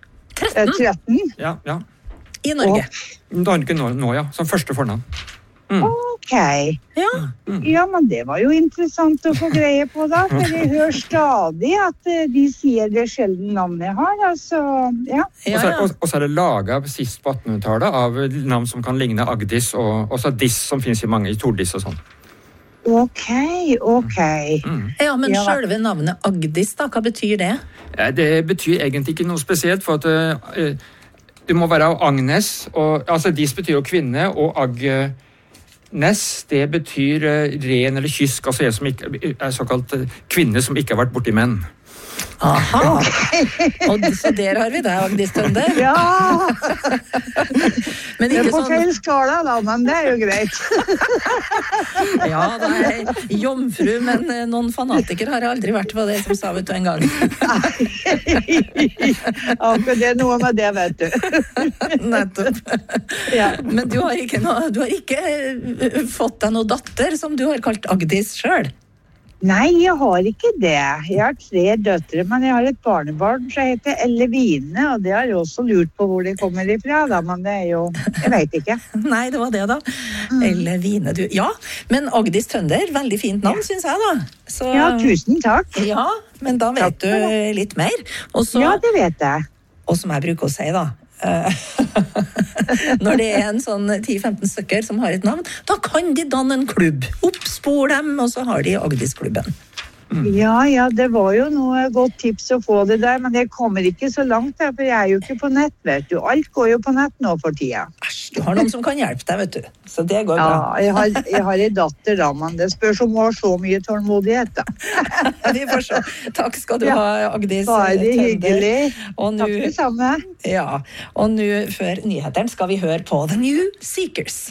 13? Ja. I Norge? Norge nå, ja. Som første fornavn. Ok. Ja, men det var jo interessant å få greie på da, for jeg hører stadig at de sier det sjelden navnet jeg har, altså, ja. Og så er det laget sist på 1800-tallet av navn som kan ligne Agdis, og også Diss som finnes i mange, i Tordis og sånn. Ok. Ja, men selve navnet Agdis da, hva betyr det? Det betyr egentlig ikke noe spesielt, for at Du må være av Agnes, altså dis betyr jo kvinne, og Agnes, det betyr ren eller kysk, altså en som ikke, er såkalt kvinne som ikke har vært borti menn. Aha, og så der har vi deg, Agnes Tønder. Ja! Men det ikke på sånn... feil skala da, men det er jo greit. Ja, det er jomfru, men noen fanatiker har aldri vært på det som sa vet du en gang. Akkurat det er noe med det, vet du. Nettopp. Ja. Men du har ikke fått deg noen datter som du har kalt Agdis selv? Nei, jeg har ikke det. Jeg har 3 døtre, men jeg har et barnebarn som heter Ellevine, og det har jeg også lurt på hvor det kommer ifra, da, men det er jo, jeg vet ikke. Nei, det var det da. Ellevine, du. Ja, men Agdis Tønder, veldig fint navn, synes jeg da. Så... Ja, tusen takk. Ja, men da vet du litt mer. Også... Ja, det vet jeg. Og som jeg bruker å si da, når det er en sånn 10-15 stykker som har et navn, da kan de danne en klubb, oppspor dem, og så har de Agdis-klubben. Ja, det var jo noe godt tips å få det der, men jeg kommer ikke så langt der, for jeg er jo ikke på nett, vet du. Alt går jo på nett nå for tida. Du har noen som kan hjelpe deg, vet du. Så det går bra. Ja, jeg har en datter da, men det spørs om hun har så mye tålmodighet da. Vi får se. Takk skal du ha, Agdis. Bare hyggelig. Takk det samme. Ja, og nå før nyhetene skal vi høre på The New Seekers.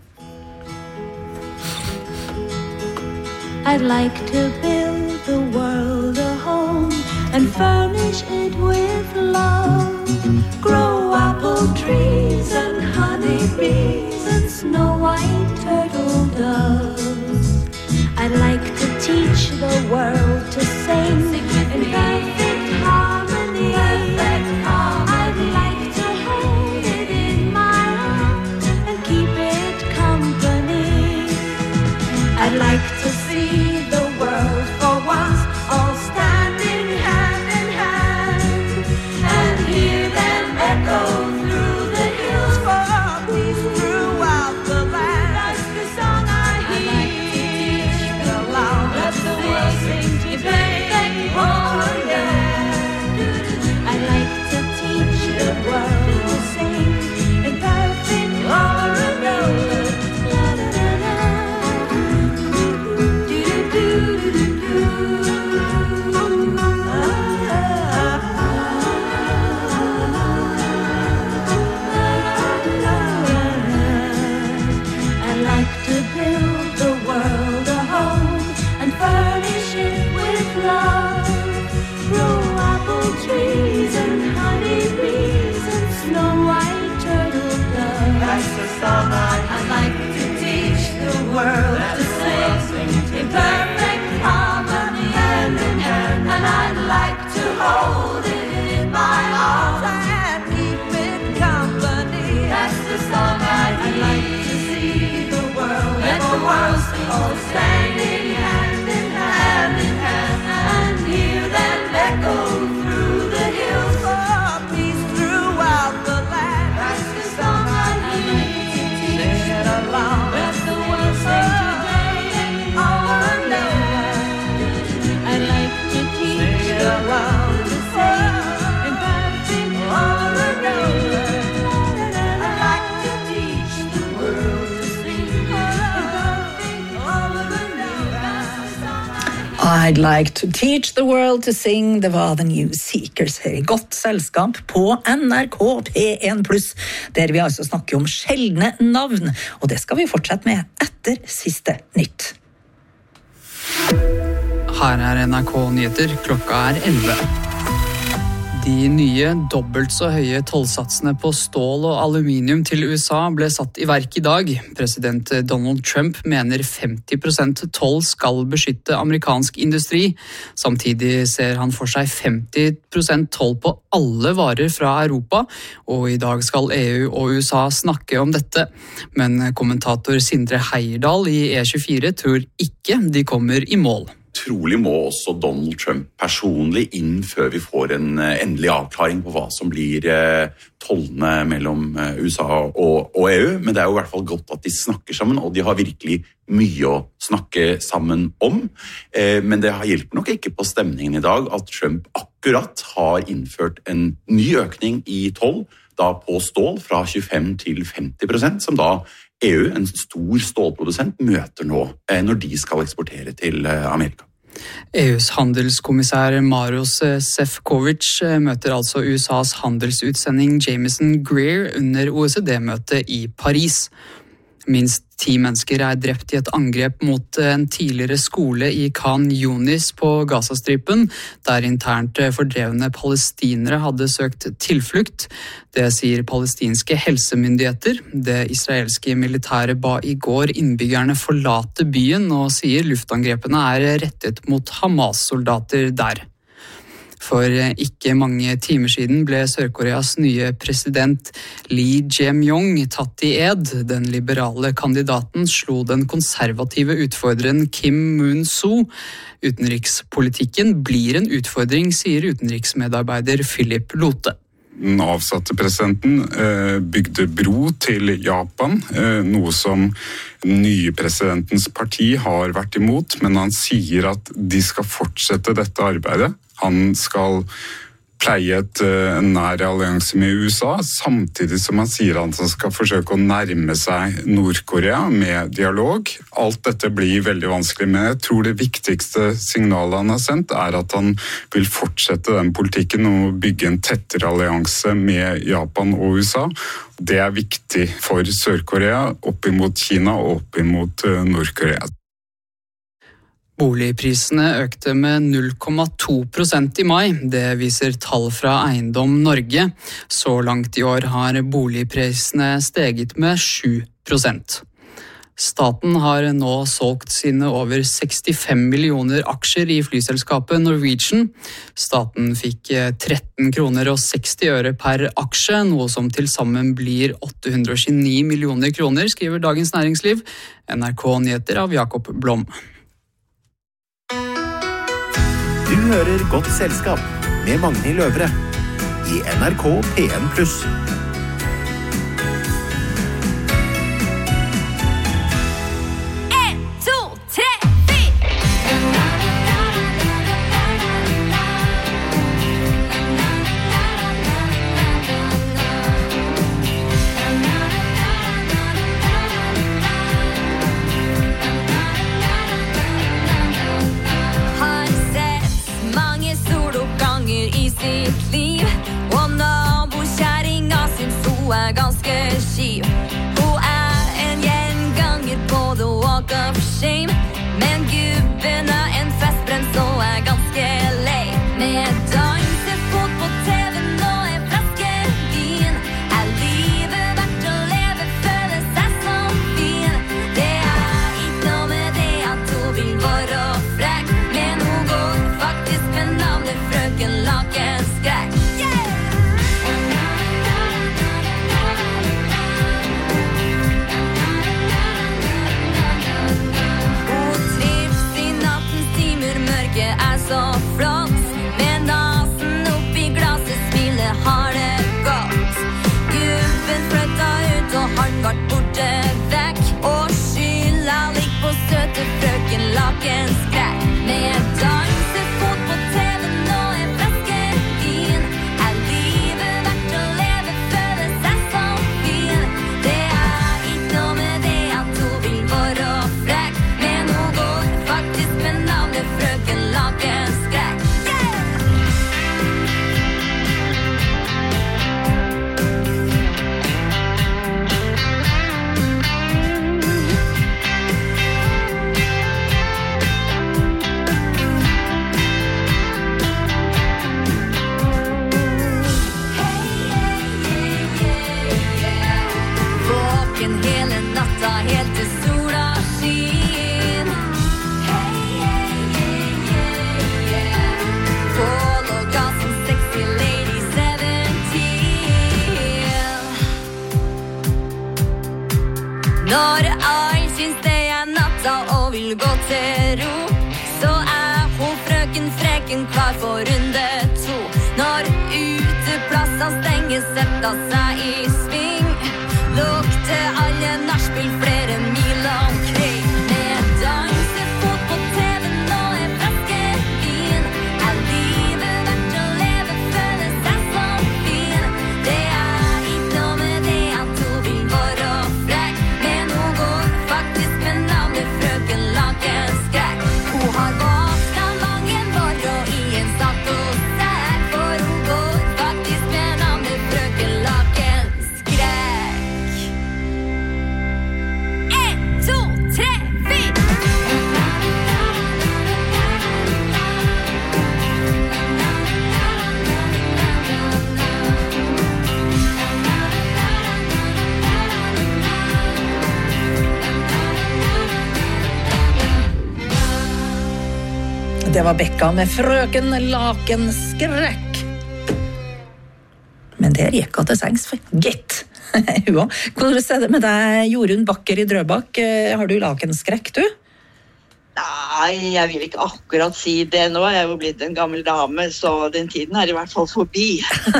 I'd like to build the world a home and furnish it with love. Grow apple trees and honey bees and snow white turtle doves. I'd like to teach the world to sing in perfect harmony. I'd like to hold it in my arms and keep it company. I'd like to see the world for once, all standing hand in hand, and hear them echo through the hills for peace throughout the land. That's the song I hear aloud. Let the world sing today. Oh yeah. I'd like to teach the world to sing in perfect harmony. I'd like to teach the world to sing in perfect harmony, hand in hand, and I'd like to hold it in my arms and keep it company. That's the song I'd like to see the world, let the world sing, all standing hand in hand, and hear them echo through the hills for peace throughout the land. That's the song I'd like. Let the world sing today, all alone. I'd like to teach the world to sing in perfect harmony. I'd like to teach the world to sing in perfect harmony. I'd like to teach the world to sing. Det var The New Seekers her i godt selskap på NRK P1+, der vi altså snakker om sjeldne navn, og det skal vi fortsette med etter siste nytt. Her er NRK Nyheter, klokka er 11. De nye dobbelt så høye tollsatsene på stål og aluminium til USA ble satt i verk i dag. President Donald Trump mener 50% toll skal beskytte amerikansk industri. Samtidig ser han for seg 50% toll på alle varer fra Europa, og i dag skal EU og USA snakke om dette. Men kommentator Sindre Heierdal i E24 tror ikke de kommer i mål. Trolig må også Donald Trump personlig inn før vi får en endelig avklaring på hva som blir tollene mellom USA og EU, men det er jo i hvert fall godt at de snakker sammen, og de har virkelig mye å snakke sammen om. Men det hjelper nok ikke på stemningen i dag at Trump akkurat har innført en ny økning i toll da på stål fra 25 til 50%, som da EU, en stor stålprodusent, møter nå når de skal eksportere til Amerika. EUs handelskommissær Maros Sefcovic møter altså USAs handelsutsending Jameson Greer under OECD-møtet i Paris. Minst 10 mennesker drept i et angrep mot en tidligere skole i Khan Yunis på Gazastripen, der internt fordrevne palestinere hadde søkt tilflukt. Det sier palestinske helsemyndigheter. Det israelske militæret ba i går innbyggerne forlate byen, og sier luftangrepene rettet mot Hamas-soldater der. For ikke mange timer siden ble Sør-Koreas nye president Lee Jae-myung tatt i ed. Den liberale kandidaten slo den konservative utfordreren Kim Moon-soo. Utenrikspolitikken blir en utfordring, sier utenriksmedarbeider Philip Lote. Den avsatte presidenten bygde bro til Japan, noe som den nye presidentens parti har vært imot, men han sier at de skal fortsette dette arbeidet. Han skal pleie en nær allianse med USA, samtidig som han sier at han skal forsøke å nærme seg Nord-Korea med dialog. Alt dette blir veldig vanskelig, men jeg tror det viktigste signalet han har sendt at han vil fortsette den politikken om å bygge en tettere allianse med Japan og USA. Det viktig for Sør-Korea, opp imot Kina og opp imot Nord-Korea. Boligprisene økte med 0,2% i mai. Det viser tall fra Eiendom Norge. Så langt i år har boligprisene steget med 7%. Staten har nå solgt sine over 65 millioner aksjer i flyselskapet Norwegian. Staten fikk 13 kroner og 60 øre per aksje, noe som til sammen blir 829 millioner kroner, skriver Dagens Næringsliv. NRK Nyheter av Jakob Blom. Du hører Godt selskap med Magnhild Løvre i NRK P1+. Når alle syns det natta og vil gå til ro, så hun frøken freken klar for runde 2. Når uteplassene stenger, setter seg i sving, lukter alle nachspiel flere mil omkring. Med dansefot på TV-en og flaske vin, livet verdt å leve, føle seg som fin. Det Det var Bekka med Frøken Lakenskrekk. Men der gikk hun til sengs for gitt. Hvordan er det med deg, Jorunn Bakker i Drøbak? Har du lakenskrekk, du? Nei, jeg vil ikke akkurat si det nå. Jeg er jo blitt en gammel dame, så den tiden er i hvert fall forbi.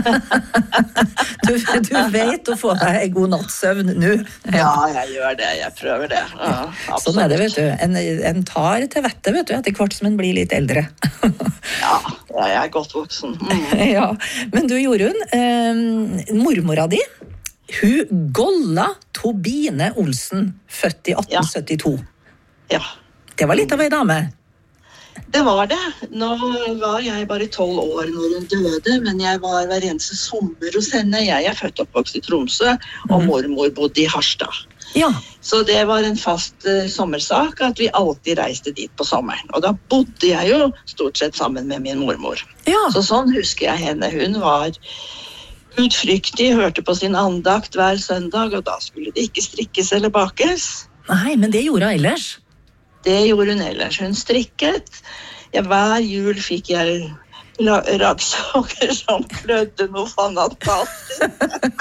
Du vet å få deg en god nattsøvn nå. Ja, jeg gjør det. Jeg prøver det. Ja, sånn er det, vet du. En tar til vettet, vet du, etter hvert som en blir litt eldre. Ja, jeg er godt voksen. Ja, men du, Jorunn, mormora di, hun Golla Tobine Olsen, født i 1872. Ja. Det var litt av en dame. Det var det. Nå var jeg bare 12 år når hun døde, men jeg var hver eneste sommer hos henne. Jeg er født og oppvokst i Tromsø, og mormor bodde i Harstad. Ja. Så det var en fast sommersak at vi alltid reiste dit på sommeren. Og da bodde jeg jo stort sett sammen med min mormor. Ja. Så sånn husker jeg henne. Hun var gudfryktig, hørte på sin andakt hver søndag, og da skulle det ikke strikkes eller bakes. Nei, men det gjorde hun ellers. Det gjorde hun ellers. Hun strikket. Ja, hver jul fikk jeg raggsokker som klødde noe fantastisk.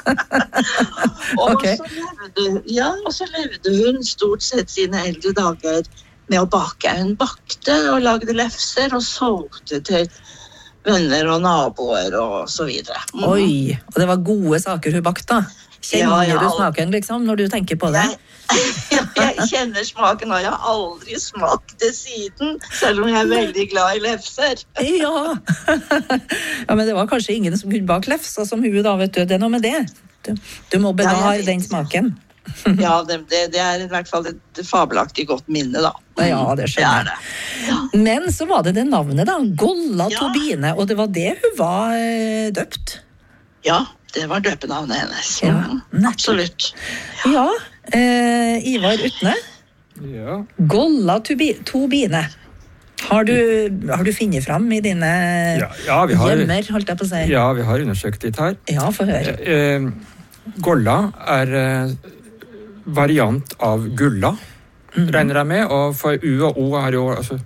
Og så levde hun stort sett sine eldre dager med å bake. Hun bakte og lagde lefser og solgte til venner og naboer og så videre. Oi, og det var gode saker hun bakte. Kjenner du smaken liksom, når du tenker på det? Jeg kjenner smaken, og jeg har aldri smakt det siden, selv om jeg er veldig glad i lefser. Ja, men det var kanskje ingen som kunne bake lefser som hun da, vet du. Det er noe med det. Du må bevare den smaken. Ja, det er i hvert fall et fabelaktig godt minne, da. Ja, det skjønner jeg. Ja. Men så var det navnet da, Golla Tobine, og det var det hun var døpt. Ja, det var døpenavnet hennes. Ja, absolutt. Ja, Ivar Utne. Ja. Golla Tobine. Har du finnet fram i dine hjemmer, holdt jeg på å si? Ja, vi har undersøkt litt her. Ja, få høre. Golla er variant av gulla, regner jeg med, og for U og O har jo, altså,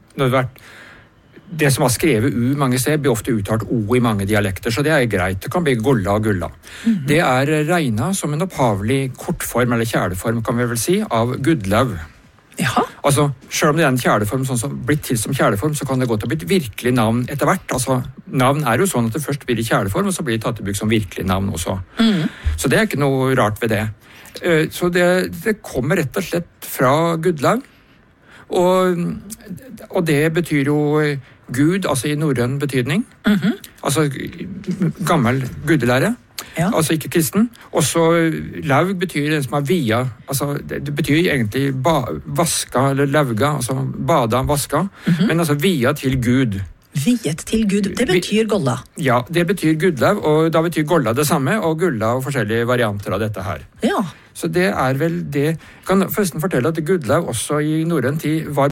det som har skrevet U mange steder, blir ofte uttalt O i mange dialekter, så det er greit. Det kan bli golla og gulla. Det er regnet som en opphavlig kortform, eller kjæleform, kan vi vel si, av gudlaug. Ja. Altså, selv om det er en kjæleform sånn som blitt til som kjæleform, så kan det godt ha blitt virkelig navn etter hvert. Altså, navn er jo sånn at det først blir i kjæleform, og så blir det tatt i bruk som virkelig navn også. Så det er ikke noe rart ved det. Så det kommer rett og slett fra gudlaug, og det betyr jo Gud, altså i norrøn betydning. Altså gammel gudelære. Ja. Altså ikke kristen. Og så laug betyr den som er via. Altså det betyr egentlig vaska eller lauga, altså bada, vaska. Men altså via til Gud. Viet til Gud, det betyr golla. Ja, det betyr gudlaug, og da betyr golla det samme, og gulla og forskjellige varianter av dette her. Ja. Så det er vel det. Jeg kan forresten fortelle at gudlaug også i norrøn tid var